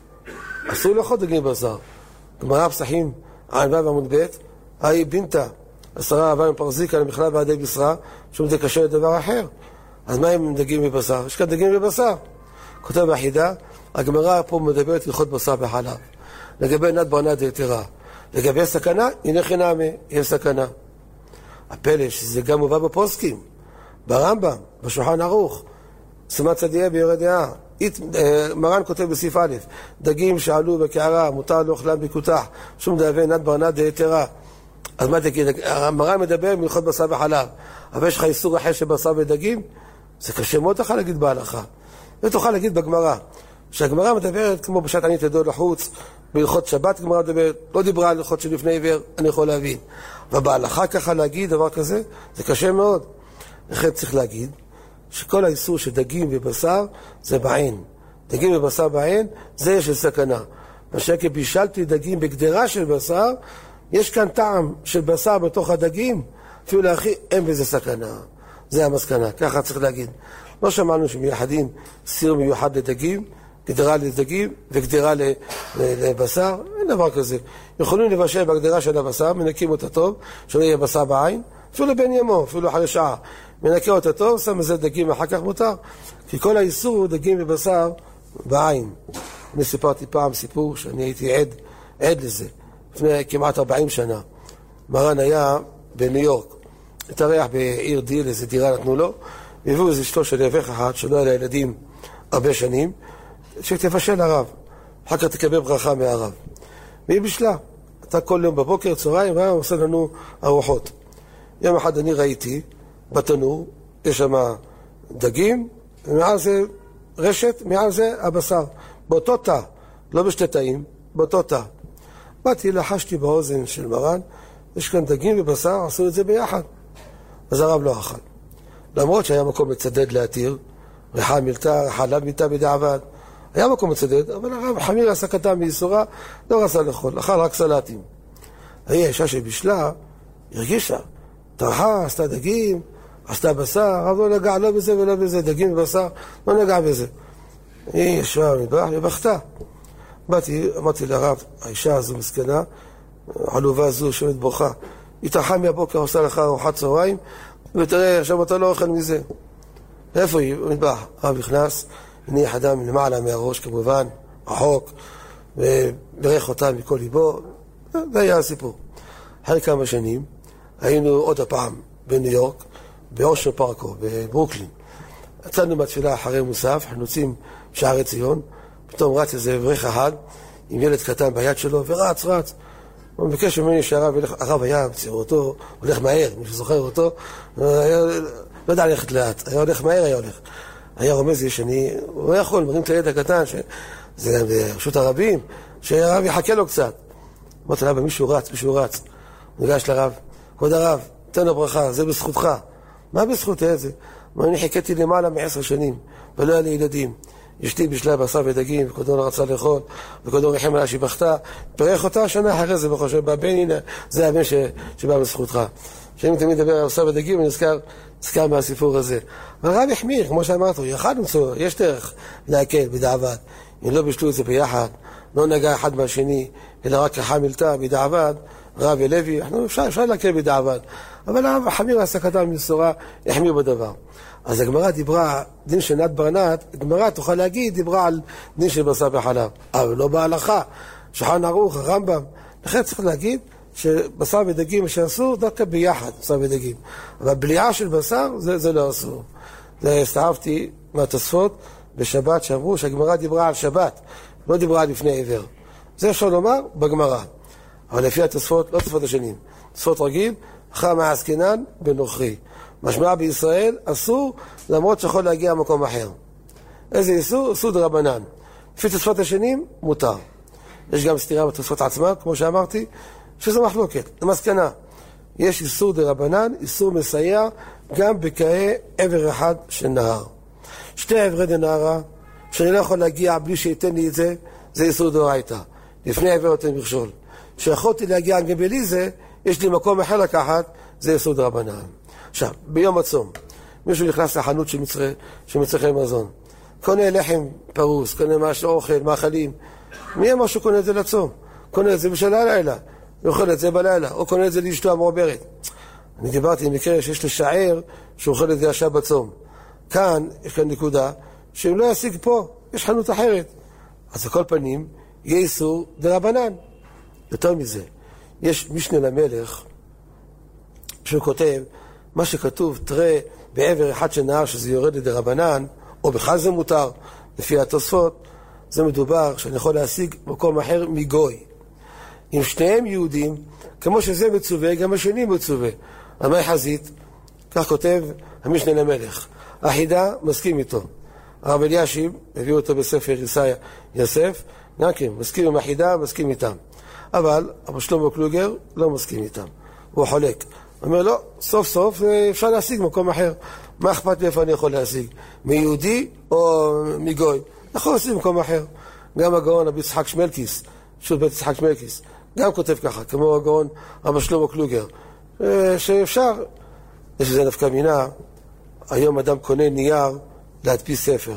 אסור לאכול דגים ובשר. גמרא פסחים, עין ו' עמוד ב', היי בינתה, עשרה אביים פרזיקה למכלה ועדי בשרה, שום זה קשה לדבר אחר. אז מה עם דגים ובשר? יש כאן דגים ובשר. כותב באחידה, הגמרא פה מדברת הלכות בשר וחלב. לגבי נת ברנת דהתרה. לגבי סכנה, הנה חינמי, יש סכנה. הפלא שזה גם מובא בפוסקים, ברמב"ם, בשולחן ערוך, סימן צדיה ביורה דעה. מרן כותב בסעיף א', דגים שעלו בקערה, מותר לאוכלם בקותח, שום דאבי נת ברנת דהתרה. אז מה תגיד? מרן מדבר מלכות בשר וחלב, אבל יש לך איסור אחר של בשר ודגים? זה קשה מאוד לך להגיד בהלכה. ותוכל להגיד בגמרא, שהגמרא מדברת כמו בשעת ענית ידו לחוץ, בהלכות שבת גמרא מדברת, לא דיברה על הלכות של לפני עיוור, אני יכול להבין. ובהלכה ככה להגיד דבר כזה, זה קשה מאוד. לכן צריך להגיד, שכל האיסור של דגים ובשר זה בעין. דגים ובשר בעין, זה של סכנה. מה שכן בישלתי דגים בגדרה של בשר, יש כאן טעם של בשר בתוך הדגים, אפילו להכי, אין בזה סכנה. זה המסקנה, ככה צריך להגיד. לא שמענו שמייחדים סיר מיוחד לדגים, גדרה לדגים וגדרה לבשר, אין דבר כזה. יכולים לבשל בגדרה של הבשר, מנקים אותה טוב, שלא יהיה בשר בעין, אפילו בין ימו, אפילו אחרי שעה. מנקה אותה טוב, שם איזה דגים אחר כך מותר. כי כל האיסור הוא דגים ובשר בעין. אני סיפרתי פעם סיפור שאני הייתי עד, עד לזה, לפני כמעט ארבעים שנה. מרן היה בניו יורק, התארח בעיר דיל, איזו דירה נתנו לו, והביאו איזה אשתו של אברך אחד, שלא היה לילדים הרבה שנים, שתבשל הרב, אחר כך תקבל ברכה מהרב. והיא בשלה, אתה כל יום בבוקר, צהריים, והוא עושה לנו ארוחות. יום אחד אני ראיתי בתנור, יש שם דגים, ומעל זה רשת, מעל זה הבשר. באותו תא, לא בשתי תאים, באותו תא. באתי, לחשתי באוזן של מרן, יש כאן דגים ובשר, עשו את זה ביחד. אז הרב לא אכל. למרות שהיה מקום לצדד להתיר, ריחה מילתה, חלב מילתה בדיעבד. היה מקום לצדד, אבל הרב חמיר עשה קטן מייסורה, לא רצה לאכול, אכל רק סלטים. היה אישה שבישלה, הרגישה, טרחה, עשתה דגים, עשתה בשר, הרב לא נגע לא בזה ולא בזה, דגים ובשר, לא נגע בזה. היא ישבה במטבח, היא בכתה. באתי, אמרתי לרב, האישה הזו מסכנה, העלובה הזו שמת בוכה, היא טרחה מהבוקר, עושה לך ארוחת צהריים, ותראה, עכשיו אתה לא אוכל מזה. איפה היא? במטבח. הרב נכנס, הניח אדם למעלה מהראש כמובן, רחוק, וברך אותה מכל ליבו. זה היה הסיפור. אחרי כמה שנים, היינו עוד הפעם בניו יורק, באושר פארקו, בברוקלין. יצאנו מהתפילה אחרי מוסף, אנחנו יוצאים שערי ציון, פתאום רץ איזה אברך אחד, עם ילד קטן ביד שלו, ורץ, רץ. הוא מבקש ממני שהרב ילך, הרב היה בצעירותו, הולך מהר, מי שזוכר אותו, היה, לא יודע ללכת לאט, היה הולך מהר, היה הולך. היה רומז לי שאני, הוא היה יכול, מרים את הילד הקטן, שזה גם ברשות הרבים, שהרב יחכה לו קצת. אמרתי לרב, מישהו רץ, מישהו רץ. הוא ניגש לרב, כבוד הרב, תן לו ברכה, זה בזכותך. מה בזכות איזה? אני חיכיתי למעלה מעשר שנים, ולא היה לי ילדים. אשתי בשלה בשר ודגים, וכבודו לא רצה לאכול, וכבודו ריחם עליה שהיא בכתה, פרח אותה שנה אחרי זה, בחושב, בבן, הנה, זה הבן ש... שבא בזכותך. שאני תמיד מדבר על בשר ודגים, אני נזכר, נזכר מהסיפור הזה. אבל רב החמיר, כמו שאמרת, הוא יחד למצוא, יש דרך להקל בדעבד. אם לא בשלו את זה ביחד, לא נגע אחד מהשני, אלא רק רחה מילתה בדעבד, רב ולוי, אנחנו אפשר, אפשר להקל בדעבד. אבל הרב החמיר עשה קטן מסורה, החמיר בדבר. אז הגמרא דיברה, דין של נת ברנת, הגמרא תוכל להגיד, דיברה על דין של בשר בחלב. אבל לא בהלכה, שולחן ערוך, הרמב"ם. לכן צריך להגיד שבשר ודגים שאסור דווקא ביחד, בשר ודגים. אבל בליעה של בשר, זה, זה לא אסור. זה הסתערבתי מהתוספות בשבת שאמרו שהגמרא דיברה על שבת, לא דיברה לפני עבר. זה אפשר לומר בגמרא. אבל לפי התוספות, לא תוספות השנים, תוספות רגיל, אחר מעסקנן בנוכרי. משמע בישראל אסור, למרות שיכול להגיע למקום אחר. איזה איסור? איסור דרבנן. לפי תוספות השנים, מותר. יש גם סתירה בתוספות עצמה, כמו שאמרתי, שזו מחלוקת, למסקנה. יש איסור דרבנן, איסור מסייע, גם בקעי עבר אחד של נהר. שתי עברי דנהרה, שאני לא יכול להגיע בלי שייתן לי את זה, זה איסור דאורייתא. לפני עבר אותם מכשול. שיכולתי להגיע גם בלי זה, יש לי מקום אחר לקחת, זה איסור דרבנן. עכשיו, ביום הצום, מישהו נכנס לחנות של מצרי, של מצרכי מזון. קונה לחם פרוס, קונה משהו אוכל, מאכלים. מי אמר שהוא קונה את זה לצום? קונה את זה בשל הלילה, ואוכל את זה בלילה, או קונה את זה לאשתו המעוברת. אני דיברתי עם מקרה שיש לשער שהוא אוכל את זה עכשיו בצום. כאן, יש כאן נקודה, שאם לא ישיג פה, יש חנות אחרת. אז על כל פנים, יהיה איסור דרבנן. יותר מזה, יש משנה למלך, שהוא כותב, מה שכתוב, תראה בעבר אחד של נהר שזה יורד לדרבנן, או בכלל זה מותר, לפי התוספות, זה מדובר שאני יכול להשיג מקום אחר מגוי. אם שניהם יהודים, כמו שזה מצווה, גם השני מצווה. על מה חזית? כך כותב המשנה למלך. החידה מסכים איתו. הרב אלישיב, הביאו אותו בספר ישעיה יוסף, גם כן, מסכים עם החידה, מסכים איתם. אבל אבא שלמה קלוגר לא מסכים איתם. הוא חולק. הוא אומר, לא, סוף סוף אפשר להשיג מקום אחר. מה אכפת מאיפה אני יכול להשיג? מיהודי או מגוי? יכול להשיג מקום אחר. גם הגאון רבי יצחק שמלקיס, שו"ת בית יצחק שמלקיס, גם כותב ככה, כמו הגאון אבא שלמה קלוגר, שאפשר, יש לזה נפקא מינה, היום אדם קונה נייר להדפיס ספר.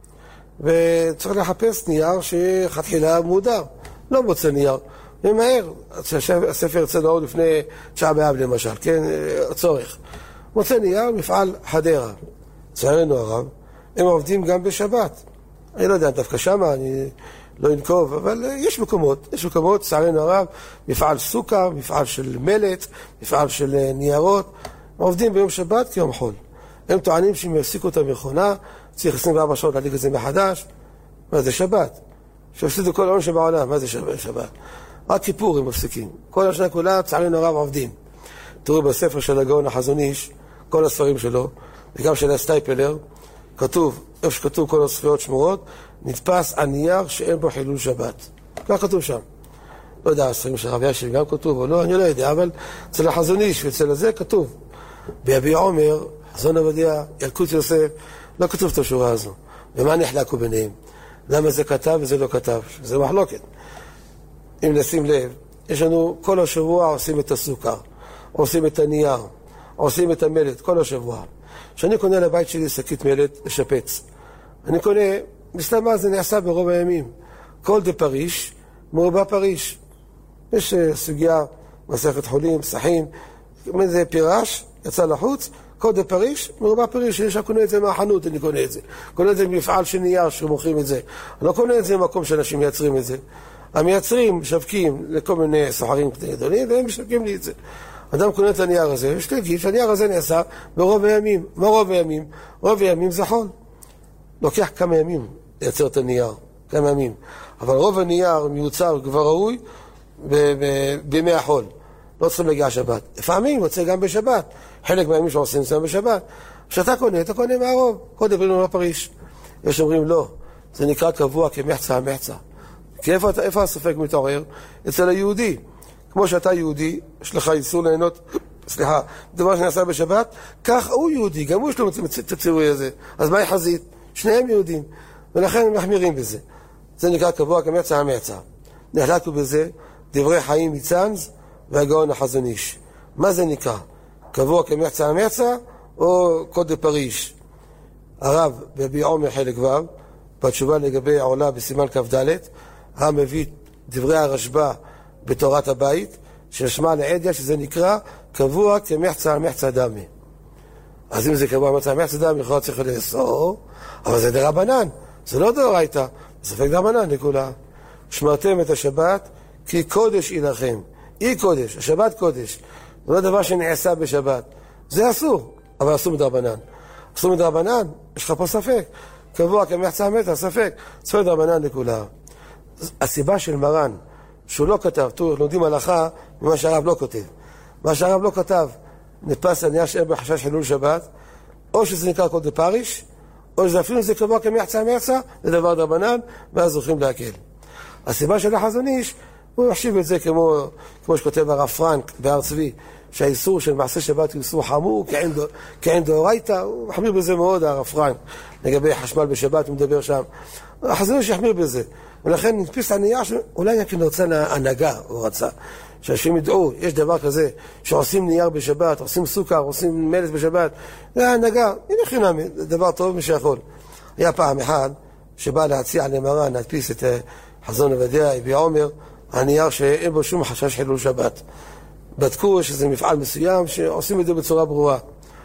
וצריך לחפש נייר שחתחילה מודר. לא מוצא נייר. ומהר, הספר יצא לאור לפני תשעה באב למשל, כן, הצורך. מוצא נייר, מפעל חדרה. צערנו הרב, הם עובדים גם בשבת. אני לא יודע, דווקא שמה, אני לא אנקוב, אבל יש מקומות, יש מקומות, צערנו הרב, מפעל סוכר, מפעל של מלט, מפעל של ניירות, עובדים ביום שבת כיום חול. הם טוענים שהם יפסיקו את המכונה, צריך עשרים וארבע שעות להדליק את זה מחדש. מה זה שבת? שהפסידו כל העון שבעולם, מה זה שבת? רק כיפור הם מפסיקים. כל השנה כולה, צערנו הרב, עובדים. תראו בספר של הגאון החזון איש, כל הספרים שלו, וגם של הסטייפלר, כתוב, איפה שכתוב כל הזכויות שמורות, נתפס הנייר שאין בו חילול שבת. כך כתוב שם. לא יודע, הספרים של רבי ישב גם כתוב או לא, אני לא יודע, אבל אצל החזון איש ואצל הזה כתוב. ביביע עומר, חזון עובדיה, ילקוט יוסף, לא כתוב את השורה הזו. ומה נחלקו ביניהם? למה זה כתב וזה לא כתב? זה מחלוקת. אם נשים לב, יש לנו כל השבוע עושים את הסוכר, עושים את הנייר, עושים את המלט, כל השבוע. כשאני קונה לבית שלי שקית מלט לשפץ, אני קונה, מסתמה זה נעשה ברוב הימים. כל דה פריש, מרובע פריש. יש סוגיה, מסכת חולים, סחים, זה פירש, יצא לחוץ, כל דה פריש, מרובע פריש, יש קונה את זה מהחנות, אני קונה את זה. קונה את זה במפעל של נייר שמוכרים את זה. אני לא קונה את זה במקום שאנשים מייצרים את זה. המייצרים משווקים לכל מיני סוחרים גדולים, והם משווקים לי את זה. אדם קונה את הנייר הזה, יש להגיד שהנייר הזה נעשה ברוב הימים. מה רוב הימים? רוב הימים זה חול. לוקח כמה ימים לייצר את הנייר, כמה ימים. אבל רוב הנייר מיוצר כבר ראוי בימי החול. לא צריכים להגיע שבת. לפעמים יוצא גם בשבת. חלק מהימים שעושים זה בשבת. כשאתה קונה, אתה קונה מהרוב. קודם דברים לא פריש. יש אומרים לא, זה נקרא קבוע כמחצה המחצה. כי איפה, איפה הספק מתעורר? אצל היהודי. כמו שאתה יהודי, יש לך איסור ליהנות, סליחה, דבר שנעשה בשבת, כך הוא יהודי, גם הוא יש לו את הציווי הזה. אז מה יחזית? שניהם יהודים, ולכן הם מחמירים בזה. זה נקרא קבוע כמחצה המחצה. נחלקו בזה דברי חיים מצאנז והגאון החזון איש. מה זה נקרא? קבוע כמחצה המחצה או קוד דה פריש? הרב ביביע עומר חלק ו' בתשובה לגבי העולה בסימן כ"ד, הרב מביא דברי הרשב"א בתורת הבית, ששמע לעדיה שזה נקרא קבוע כמחצה המחצה דמי. אז אם זה קבוע כמחצה המחצה דמי, יכול צריך לאסור, אבל זה דרבנן, זה לא דאורייתא, זה ספק דרבנן לכולה. שמרתם את השבת כי קודש היא לכם. היא קודש, השבת קודש. זה לא דבר שנעשה בשבת. זה אסור, אבל אסור מדרבנן. אסור מדרבנן, יש לך פה ספק. קבוע כמחצה המחצה, ספק. ספק דרבנן לכולה. הסיבה של מרן, שהוא לא כתב, תראו, לומדים הלכה ממה שהרב לא כותב. מה שהרב לא כתב, נתפס הנייר שאין בחשש חילול שבת, או שזה נקרא קוד דה פריש, או שזה אפילו זה קבוע כמחצה המחצה, זה דבר דרבנן, ואז זוכים להקל. הסיבה של החזון איש, הוא מחשיב את זה כמו, כמו שכותב הרב פרנק בהר צבי, שהאיסור של מעשה שבת הוא איסור חמור, כאין דאורייתא, הוא מחמיר בזה מאוד, הרב פרנק, לגבי חשמל בשבת, הוא מדבר שם. החזון איש יחמיר בזה. ולכן נתפיס את הנייר, אולי רק נרצה להנהגה, הוא רצה, שאנשים ידעו, יש דבר כזה, שעושים נייר בשבת, עושים סוכר, עושים מלט בשבת, זה ההנהגה, הנה חינם, זה דבר טוב מי שיכול. היה פעם אחד, שבא להציע למרן, להדפיס את חזון עובדיה, יביע עומר, הנייר שאין בו שום חשש חילול שבת. בדקו שזה מפעל מסוים, שעושים את זה בצורה ברורה.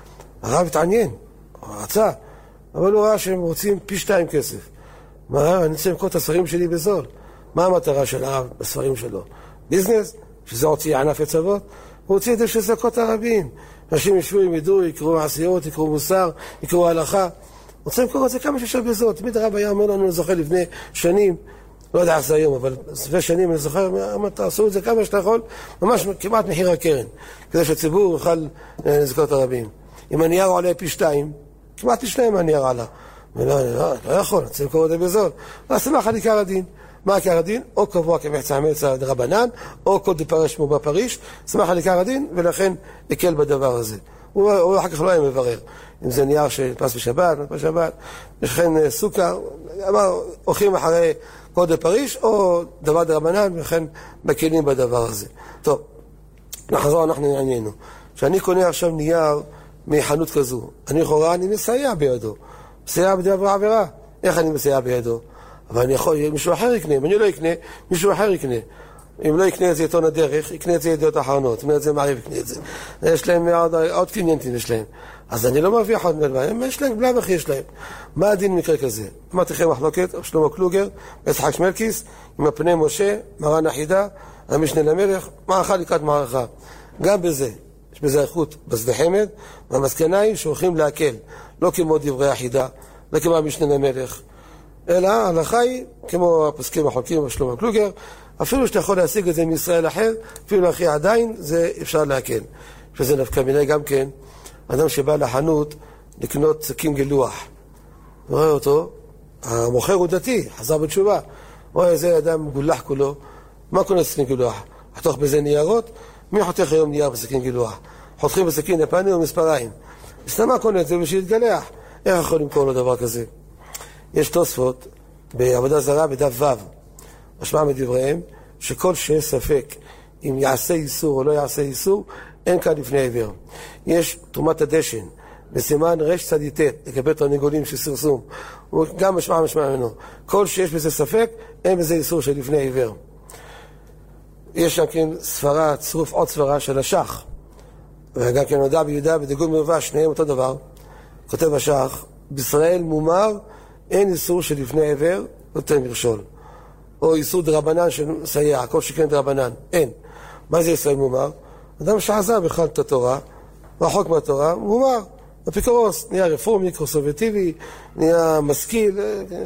הרב התעניין, הוא רצה, אבל הוא ראה שהם רוצים פי שתיים כסף. מה, אני רוצה למכור את הספרים שלי בזול. מה המטרה של הרב בספרים שלו? ביזנס? שזה הוציא ענף יצוות? הוא הוציא את זה של זכות הרבים. אנשים ישבו, ילמדו, יקראו מעשיות, יקראו מוסר, יקראו הלכה. רוצה למכור את זה כמה שישר בזול. תמיד הרב היה אומר לנו, אני זוכר לפני שנים, לא יודע איך זה היום, אבל לפני שנים אני זוכר, תעשו את זה כמה שאתה יכול, ממש כמעט מחיר הקרן, כדי שהציבור יוכל לזכות הרבים. אם הנייר עולה פי שתיים, כמעט פי שתיים הנייר עלה. ולא, לא, לא יכול, צריך לקרוא את זה בזול. אז שמח על עיקר הדין. מה עיקר הדין? או קבוע כמחצה המחצה דרבנן, או קוד דה פריש מובא פריש, שמח על עיקר הדין, ולכן הקל בדבר הזה. הוא, הוא אחר כך לא היה מברר. אם זה נייר שפס בשבת, בשבת, לכן סוכר, אמר, הולכים אחרי קוד דה פריש, או דבר דרבנן, ולכן מקלים בדבר הזה. טוב, נחזור, אנחנו נעניינו. כשאני קונה עכשיו נייר מחנות כזו, אני חורה, אני מסייע בידו. מסייע בדבר עבירה. איך אני מסייע בידו? אבל אני יכול, מישהו אחר יקנה. אם אני לא יקנה, מישהו אחר יקנה. אם לא יקנה את זה עיתון הדרך, יקנה את זה ידיעות אחרונות. יקנה את זה מעריב, יקנה את זה. יש להם עוד, עוד קליינטים, יש להם. אז אני לא מרוויח עוד מלבד. יש להם, בלה וכי יש להם. מה הדין מקרה כזה? אמרתי לכם מחלוקת, שלמה קלוגר, יצחק שמלקיס, עם הפני משה, מרן החידה, המשנה למלך, מערכה לקראת מערכה. גם בזה, יש בזה איכות בשדה חמד, והמסקנה היא שהולכים להקל. לא כמו דברי החידה, לא כמו המשנה למלך, אלא ההלכה היא, כמו הפסקים החולקים בשלמה קלוגר, אפילו שאתה יכול להשיג את זה מישראל אחר, אפילו אחרי עדיין, זה אפשר להקל. שזה נפקא מינה גם כן, אדם שבא לחנות לקנות סכין גילוח. רואה אותו, המוכר הוא דתי, חזר בתשובה. רואה איזה אדם גולח כולו, מה קונה סכין גילוח? חתוך בזה ניירות? מי חותך היום נייר בסכין גילוח? חותכים בסכין הפנים או מספריים. סתם קונה את זה בשביל להתגלח. איך יכול למכור לו דבר כזה? יש תוספות בעבודה זרה בדף ו', משמע מדבריהם שכל שיש ספק אם יעשה איסור או לא יעשה איסור, אין כאן לפני עיוור. יש תרומת הדשן בסימן רש צדיטת לגבי תרנגולים של סרסום, הוא גם משמע משמע ממנו. כל שיש בזה ספק, אין בזה איסור של לפני עיוור. יש שם כן ספרה, צרוף עוד ספרה של השח, וגם כן נודע ביהודה בדגון מרווה, שניהם אותו דבר. כותב השח, בישראל מומר אין איסור של לפני עיוור נותן מכשול, או איסור דרבנן שמסייע, כל שכן דרבנן, אין. מה זה ישראל מומר? אדם שעזב בכלל את התורה, רחוק מהתורה, מומר, אפיקורוס, נהיה רפורמי, קונסרבטיבי, נהיה משכיל,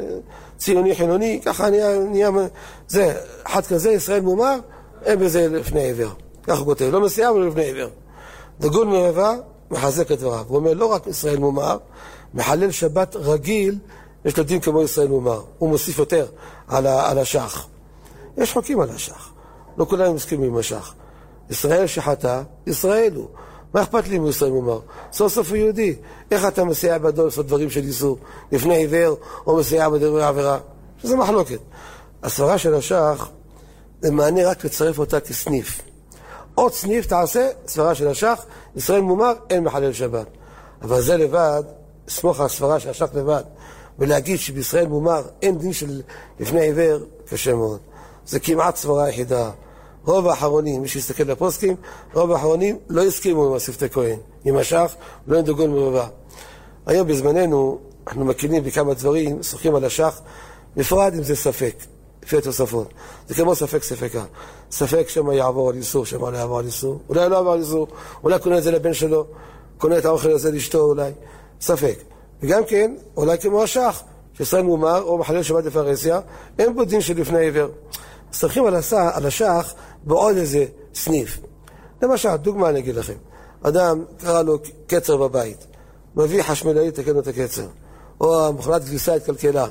ציוני חילוני, ככה נהיה, נהיה, זה, אחד כזה, ישראל מומר, אין בזה לפני עיוור. ככה הוא כותב, לא מסייע ולא לפני עיוור. דגון מרווה מחזק את דבריו, הוא אומר, לא רק ישראל מומר, מחלל שבת רגיל, יש לו דין כמו ישראל מומר, הוא מוסיף יותר על, ה, על השח. יש חוקים על השח, לא כולנו מסכימים עם השח. ישראל שחטא, ישראל הוא. מה אכפת לי מישראל מומר? סוף סוף הוא יהודי. איך אתה מסייע בעדו לעשות דברים של איסור לפני עיוור, או מסייע בדברי עבירה? שזה מחלוקת. הסברה של השח, זה מענה רק לצרף אותה כסניף. עוד סניף תעשה, סברה של השח, ישראל מומר, אין מחלל שבת. אבל זה לבד, סמוך הסברה של השח לבד, ולהגיד שבישראל מומר אין דין של לפני עיוור, קשה מאוד. זה כמעט סברה יחידה. רוב האחרונים, מי שיסתכל לפוסקים, רוב האחרונים לא הסכימו עם השפתי כהן, עם השח, לא עם דגון מרווה. היום בזמננו, אנחנו מכירים בכמה דברים, שוחים על השח, נפרד אם זה ספק, לפי התוספות. זה כמו ספק ספקה. ספק שמה יעבור על איסור, שמה לא יעבור על איסור. אולי לא יעבור על איסור, אולי קונה את זה לבן שלו, קונה את האוכל הזה לאשתו אולי. ספק. וגם כן, אולי כמו השח, שישראל מומר או מחלל שבת בפרהסיה, אין בו דין של לפני עיוור. סרחים על, הסע, על השח בעוד איזה סניף. למשל, דוגמה אני אגיד לכם. אדם קרא לו קצר בבית, מביא חשמלאי לתקן את הקצר, או המכונת גליסה התקלקלה.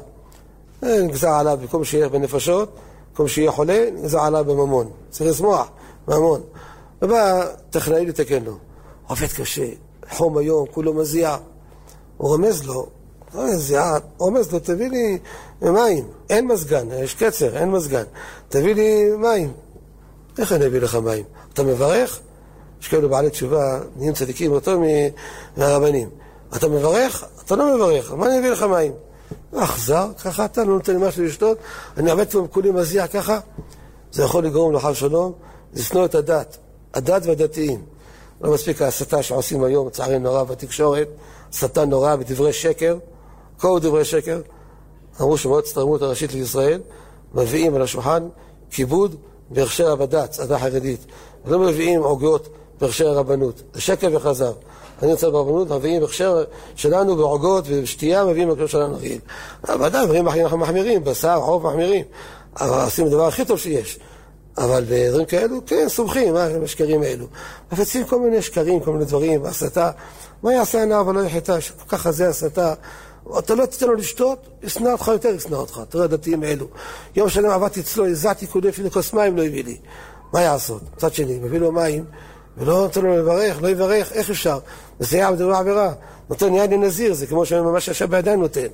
נגזר עליו במקום שיהיה בנפשות, במקום שיהיה חולה, נגזר עליו בממון. צריך לשמוח, ממון. ובא טכנאי לתקן לו. עובד קשה, חום היום, כולו מזיע. הוא רומז לו, לא מזיע, הוא רומז לו, תביא לי מים. אין מזגן, יש קצר, אין מזגן. תביא לי מים. איך אני אביא לך מים? אתה מברך? יש כאלו בעלי תשובה, נהיים צדיקים אותו מהרבנים. אתה מברך? אתה לא מברך. מה אני אביא לך מים? אכזר, ככה אתה לא נותן לי משהו לשתות, אני עובד פה כולי מזיע ככה. זה יכול לגרום לחב שלום, לשנוא את הדת, הדת והדתיים. לא מספיק ההסתה שעושים היום, צערי נורא בתקשורת, הסתה נורא בדברי שקר, כל דברי שקר. אמרו שמועצת הרבנות הראשית לישראל, מביאים על השולחן כיבוד בהכשר הבד"ץ, הדת החרדית. לא מביאים עוגות בהכשר הרבנות, זה שקר וחזר. אני רוצה ברבנות, מביאים בהכשר שלנו בעוגות ובשתייה, מביאים בהכשר שלנו רגיל. ודאי, דברים אנחנו מחמירים, בשר, עוף מחמירים. אבל עושים הדבר הכי טוב שיש. אבל בדברים כאלו, כן, סומכים, מה הם השקרים האלו. מפצים כל מיני שקרים, כל מיני דברים, הסתה. מה יעשה הנאה ולא יחטא, שככה זה הסתה. אתה לא תתן לו לשתות, ישנא אותך יותר, ישנא אותך. תראה, הדתיים האלו. יום שלם עבדתי אצלו, הזעתי כולי, אפילו כוס מים לא הביא לי. מה יעשות? מצד שני, מביא לו מים, ולא נותן לו לברך, לא יברך, איך אפשר? מסייע בדברי עבירה. נותן יד לנזיר, זה כמו שממש ישב בידיים נותן.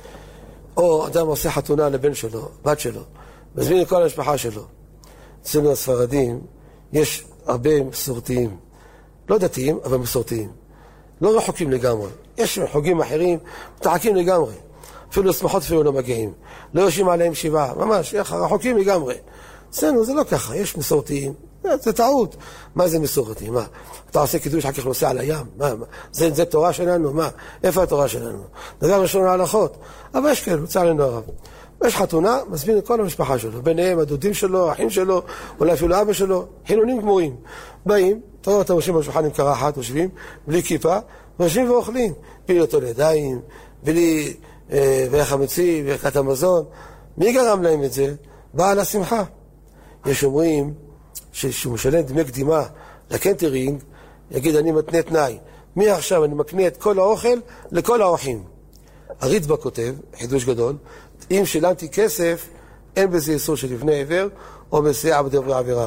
או אדם עושה חתונה לבן שלו, בת שלו, מזמין את כל המשפחה שלו. אצלנו הספרדים יש הרבה מסורתיים, לא דתיים, אבל מסורתיים. לא רחוקים לגמרי. יש חוגים אחרים, מתעקים לגמרי. אפילו שמחות אפילו לא מגיעים. לא יושבים עליהם שבעה, ממש, רחוקים לגמרי. אצלנו זה לא ככה, יש מסורתיים. זה טעות. מה זה מסורתי? מה? אתה עושה קידוש, אחר כך נוסע על הים? מה? מה? זה, זה תורה שלנו? מה? איפה התורה שלנו? דבר ראשון ההלכות. אבל יש כאלה, צער לנו הרב. יש חתונה, מזמין את כל המשפחה שלו. ביניהם הדודים שלו, האחים שלו, אולי אפילו אבא שלו, חילונים גמורים. באים, תראו אותם יושבים בשולחן עם קרחת, יושבים, בלי כיפה, ויושבים ואוכלים. בלי אותו לידיים, בלי אה, ואיך המציא, וערכת המזון. מי גרם להם את זה? בעל השמחה. יש אומרים, שהוא משלם דמי קדימה לקנטרינג, יגיד אני מתנה תנאי, מעכשיו אני מקנה את כל האוכל לכל האורחים. הריטב"א כותב, חידוש גדול, אם שילמתי כסף, אין בזה איסור של לבני עבר, או מסייע בדברי עבירה.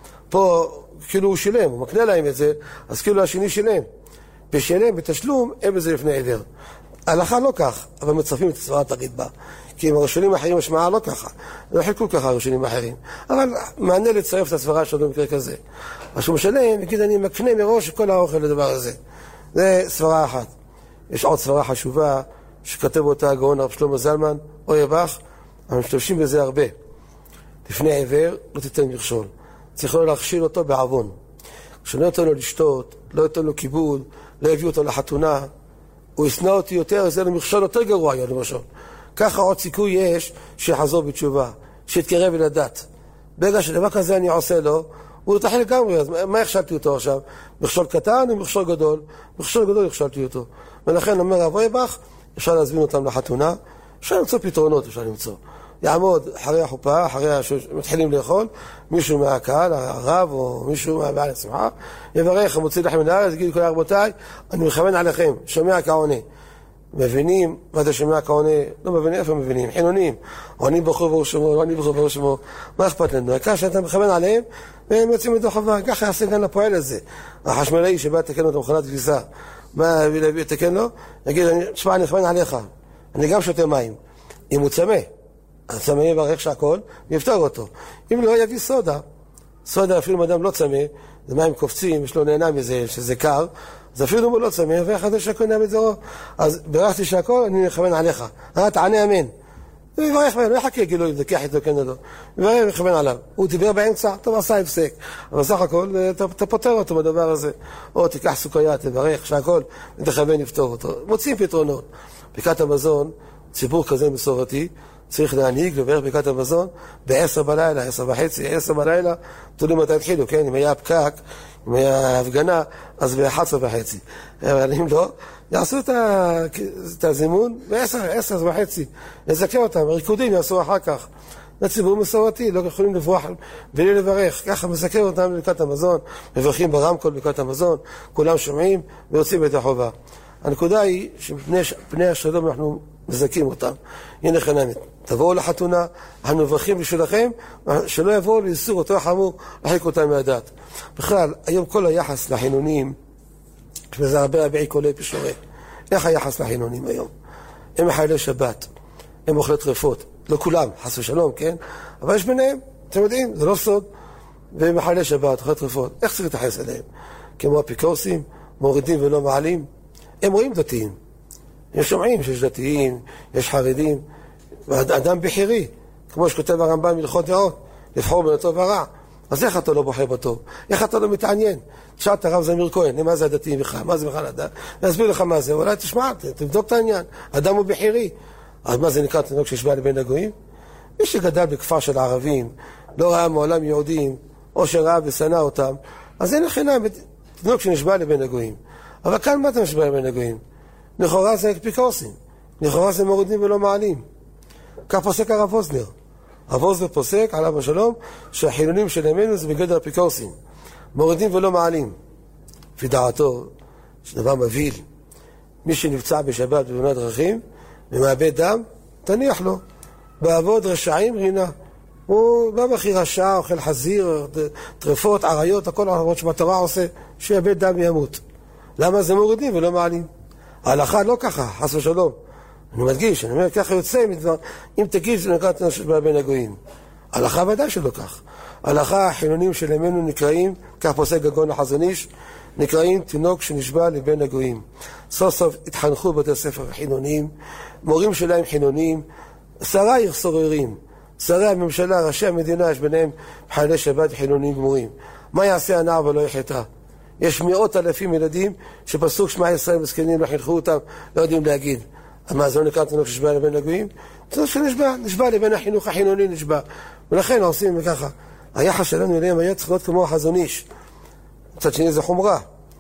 פה כאילו הוא שילם, הוא מקנה להם את זה, אז כאילו השני שילם. בשלם, בתשלום, אין בזה לפני עבר. ההלכה לא כך, אבל מצרפים את סברת הריטב"א. כי עם הראשונים האחרים משמעה לא ככה. לא חילקו ככה הראשונים האחרים. אבל מענה לצרף את הסברה שלו במקרה כזה. אז שהוא משלם, יגיד אני מקנה מראש כל האוכל לדבר הזה. זה סברה אחת. יש עוד סברה חשובה, שכתב אותה הגאון הרב שלמה זלמן, אוירבך, אנחנו משתמשים בזה הרבה. לפני עבר, לא תיתן מכשול. צריך לא להכשיל אותו בעוון. כשלא ייתן לו לשתות, לא ייתן לו כיבוד, לא יביא אותו לחתונה, הוא ישנא אותי יותר, זה למכשול יותר גרוע היה למשל. ככה עוד סיכוי יש שיחזור בתשובה, שיתקרב אל הדת. ברגע שדבר כזה אני עושה לו, הוא יתחיל לגמרי, אז מה הכשלתי אותו עכשיו? מכשול קטן או מכשול גדול? מכשול גדול הכשלתי אותו. ולכן אומר רב אוירבך, אפשר להזמין אותם לחתונה, אפשר למצוא פתרונות, אפשר למצוא. יעמוד אחרי החופה, אחרי שמתחילים לאכול, מישהו מהקהל, הרב או מישהו מהבעל השמחה, יברך, מוציא לחם מן הארץ, יגיד כל רבותיי, אני מכוון עליכם, שומע כעונה. מבינים, מה זה שומע כעונה? לא מבינים, איפה מבינים? חילונים, עונים בחור ברוך שמו, לא עונים בחור ברוך שמו, מה אכפת לנו? העיקר שאתה מכוון עליהם, והם יוצאים מדוח חובה, ככה יעשה גם לפועל הזה. החשמלאי שבא לתקן אותו מכונת כביסה, בא לתקן לו, יגיד, תשמע, אני מכוון עליך, אני גם שותה מים. אם הוא צמא, הצמא יברך שהכל, ויפתור אותו. אם לא, יביא סודה. סודה אפילו אם אדם לא צמא, זה מים קופצים, יש לו נהנה מזה, שזה קר, אז אפילו אם הוא לא צמא, ואחד שהכל נעמד זרו. אז ברכתי שהכל, אני מכוון עליך. אה, תענה אמן. הוא יברך ממנו, לא יחכה גילוי, דקח איתו כן או לא. יברך מכוון עליו. הוא דיבר באמצע, טוב עשה הפסק. אבל סך הכל, אתה פותר אותו בדבר הזה. או תיקח סוכריה, תברך שהכל, ותכוון לפתור אותו. מוצאים פתרונות. ברכת המזון, ציבור כזה מסורתי, צריך להנהיג לברך ברכת המזון בעשר בלילה, עשר וחצי, עשר בלילה, תלוי מתי התחילו, כן? אם היה פקק, אם היה הפגנה, אז ב-אחת עשרה וחצי. אבל אם לא, יעשו את הזימון ב-עשר, עשר וחצי. נזכה אותם, ריקודים יעשו אחר כך. זה ציבור מסורתי, לא יכולים לברוח בלי לברך. ככה מזכה אותם בברכת המזון, מברכים ברמקול בברכת המזון, כולם שומעים ויוצאים את החובה. הנקודה היא שבפני השלום אנחנו מזכים אותם. הנה חנמת, תבואו לחתונה, אנחנו מברכים בשבילכם, שלא יבואו לאיסור אותו חמור, להחליק אותם מהדת. בכלל, היום כל היחס לחינונים, וזה הרבה הרבה עיקולי פשורי, איך היחס לחינונים היום? הם מחיילי שבת, הם אוכלי טרפות, לא כולם, חס ושלום, כן? אבל יש ביניהם, אתם יודעים, זה לא סוד, והם מחיילי שבת, אוכלי טרפות, איך צריך להתייחס אליהם? כמו אפיקורסים, מורידים ולא מעלים, הם רואים דתיים. הם שומעים שיש דתיים, יש חרדים, ואדם בחירי, כמו שכותב הרמב"ם מלכות דעות, לבחור בין הטוב והרע. אז איך אתה לא בוחר בטוב? איך אתה לא מתעניין? תשאל את הרב זמיר כהן, מה זה הדתיים בכלל? מה זה בכלל הדת? ואסביר לך מה זה, אולי תשמע, תבדוק את העניין. אדם הוא בחירי. אז מה זה נקרא תינוק שישבע לבין הגויים? מי שגדל בכפר של הערבים, לא ראה מעולם יהודים, או שראה ושנא אותם, אז אין לחינם תינוק שנשבע לבין הגויים. אבל כאן מה אתה משבע לבין הגויים? לכאורה זה אפיקורסים, לכאורה זה מורידים ולא מעלים. כך פוסק הרב ווזנר. הרב ווזנר פוסק, עליו השלום, שהחילונים של ימינו זה בגדר אפיקורסים, מורידים ולא מעלים. לפי דעתו, שדבר מבהיל, מי שנפצע בשבת בתאונת דרכים ומאבד דם, תניח לו. בעבוד רשעים רינה. הוא בא בכי רשע, אוכל חזיר, טרפות, עריות, הכל העבוד שמטרה עושה, שיאבד דם וימות. למה זה מורידים ולא מעלים? ההלכה לא ככה, חס ושלום. אני מדגיש, אני אומר, ככה יוצא מדבר, אם תגיד זה נקרא תנשת בין הגויים. ההלכה ודאי שלא כך. ההלכה, החילונים של ימינו נקראים, כך פוסק הגאון החזון איש, נקראים תינוק שנשבע לבין הגויים. סוף סוף התחנכו בתי ספר חילונים, מורים שלהם חילונים, שרי סוררים, שרי הממשלה, ראשי המדינה, יש ביניהם חיילי שבת חילונים גמורים. מה יעשה הנער ולא יחטא? יש מאות אלפים ילדים שפסוק שמע ישראל מסכנים לא חינכו אותם, לא יודעים להגיד. מה זה לא נקרא תינוק שנשבע לבין הגויים? תינוק שנשבע, נשבע לבין החינוך החילוני נשבע. ולכן עושים ככה. היחס שלנו אליהם היה צריך להיות כמו החזון איש. מצד שני זה חומרה.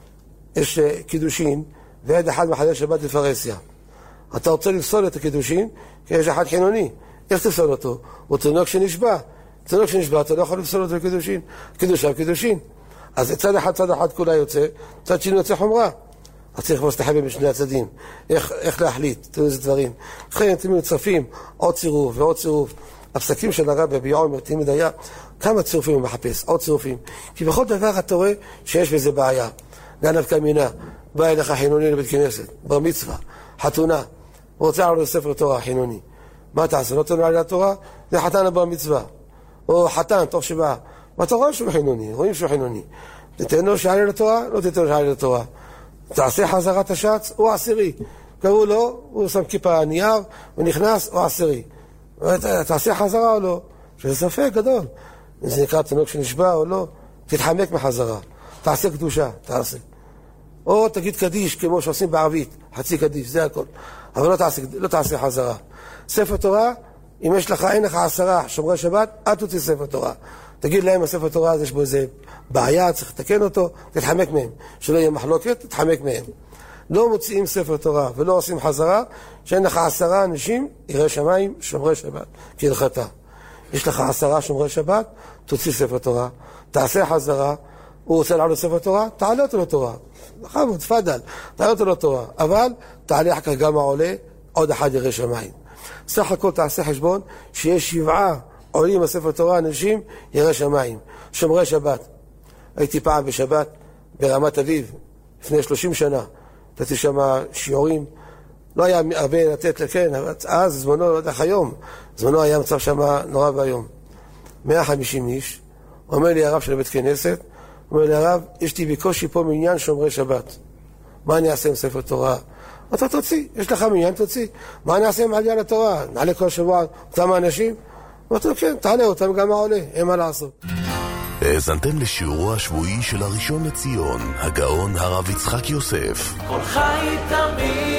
יש קידושין, ועד אחד מחלל שבת בפרהסיה. אתה רוצה לפסול את הקידושין, כי יש אחד חילוני. איך תפסול אותו? הוא תינוק שנשבע. תינוק שנשבע, אתה לא יכול לפסול אותו לקידושין. קידושה וקידושין. אז צד אחד, צד אחד כולה יוצא, צד שני יוצא חומרה. אז צריך כבר להסתחבא בשני הצדדים. איך, איך להחליט, תראו איזה דברים. לכן אתם מצרפים עוד צירוף ועוד צירוף. הפסקים של הרב רבי עומר תמיד היה כמה צירופים הוא מחפש, עוד צירופים. כי בכל דבר אתה רואה שיש בזה בעיה. גנב קמינה, בא אליך חינוני לבית כנסת, בר מצווה, חתונה, הוא רוצה לעלות לספר תורה חינוני. מה תעשה? לא תענה על התורה? זה חתן הבר מצווה. או חתן, תוך שבעה. ואתה רואה שהוא חינוני, רואים שהוא חינוני. תתן לו שעלה לתורה? לא תתן לו שעלה לתורה. תעשה חזרת השץ? הוא עשירי. קראו לו, הוא שם כיפה נייר, הוא נכנס, הוא עשירי. תעשה חזרה או לא? שזה ספק גדול. זה נקרא תינוק שנשבע או לא? תתחמק מחזרה. תעשה קדושה, תעשה. או תגיד קדיש, כמו שעושים בערבית, חצי קדיש, זה הכל. אבל לא תעשה, לא תעשה חזרה. ספר תורה, אם יש לך, אין לך עשרה שומרי שבת, אל תוציא ספר תורה. תגיד להם, הספר תורה הזה יש בו איזה בעיה, צריך לתקן אותו, תתחמק מהם. שלא יהיה מחלוקת, תתחמק מהם. לא מוציאים ספר תורה ולא עושים חזרה, שאין לך עשרה אנשים, ירא שמיים, שומרי שבת, כהלכתה. יש לך עשרה שומרי שבת, תוציא ספר תורה, תעשה חזרה, הוא רוצה לעלות ספר תורה, תעלה אותו לתורה. חמוד, תפדל, תעלה אותו לתורה. אבל תעלה אחר כך גם העולה, עוד אחד ירא שמיים. סך הכל תעשה חשבון שיש שבעה עולים בספר תורה אנשים ירא שמיים, שומרי שבת. הייתי פעם בשבת ברמת אביב, לפני שלושים שנה, נתתי שם שיעורים, לא היה הרבה לתת לכן, אז זמנו, לא יודע איך היום, זמנו היה מצב שם נורא והיום. מאה וחמישים איש, אומר לי הרב של בית כנסת, אומר לי הרב, יש לי בקושי פה מניין שומרי שבת. מה אני אעשה עם ספר תורה? אתה תוציא, יש לך מניין, תוציא. מה אני אעשה עם עלייה לתורה? נעלה כל שבוע אותם האנשים? אמרתי לו, כן, תעלה אותם גם העולה, אין מה לעשות. האזנתם לשיעורו השבועי של הראשון לציון, הגאון הרב יצחק יוסף. כל חי תמיד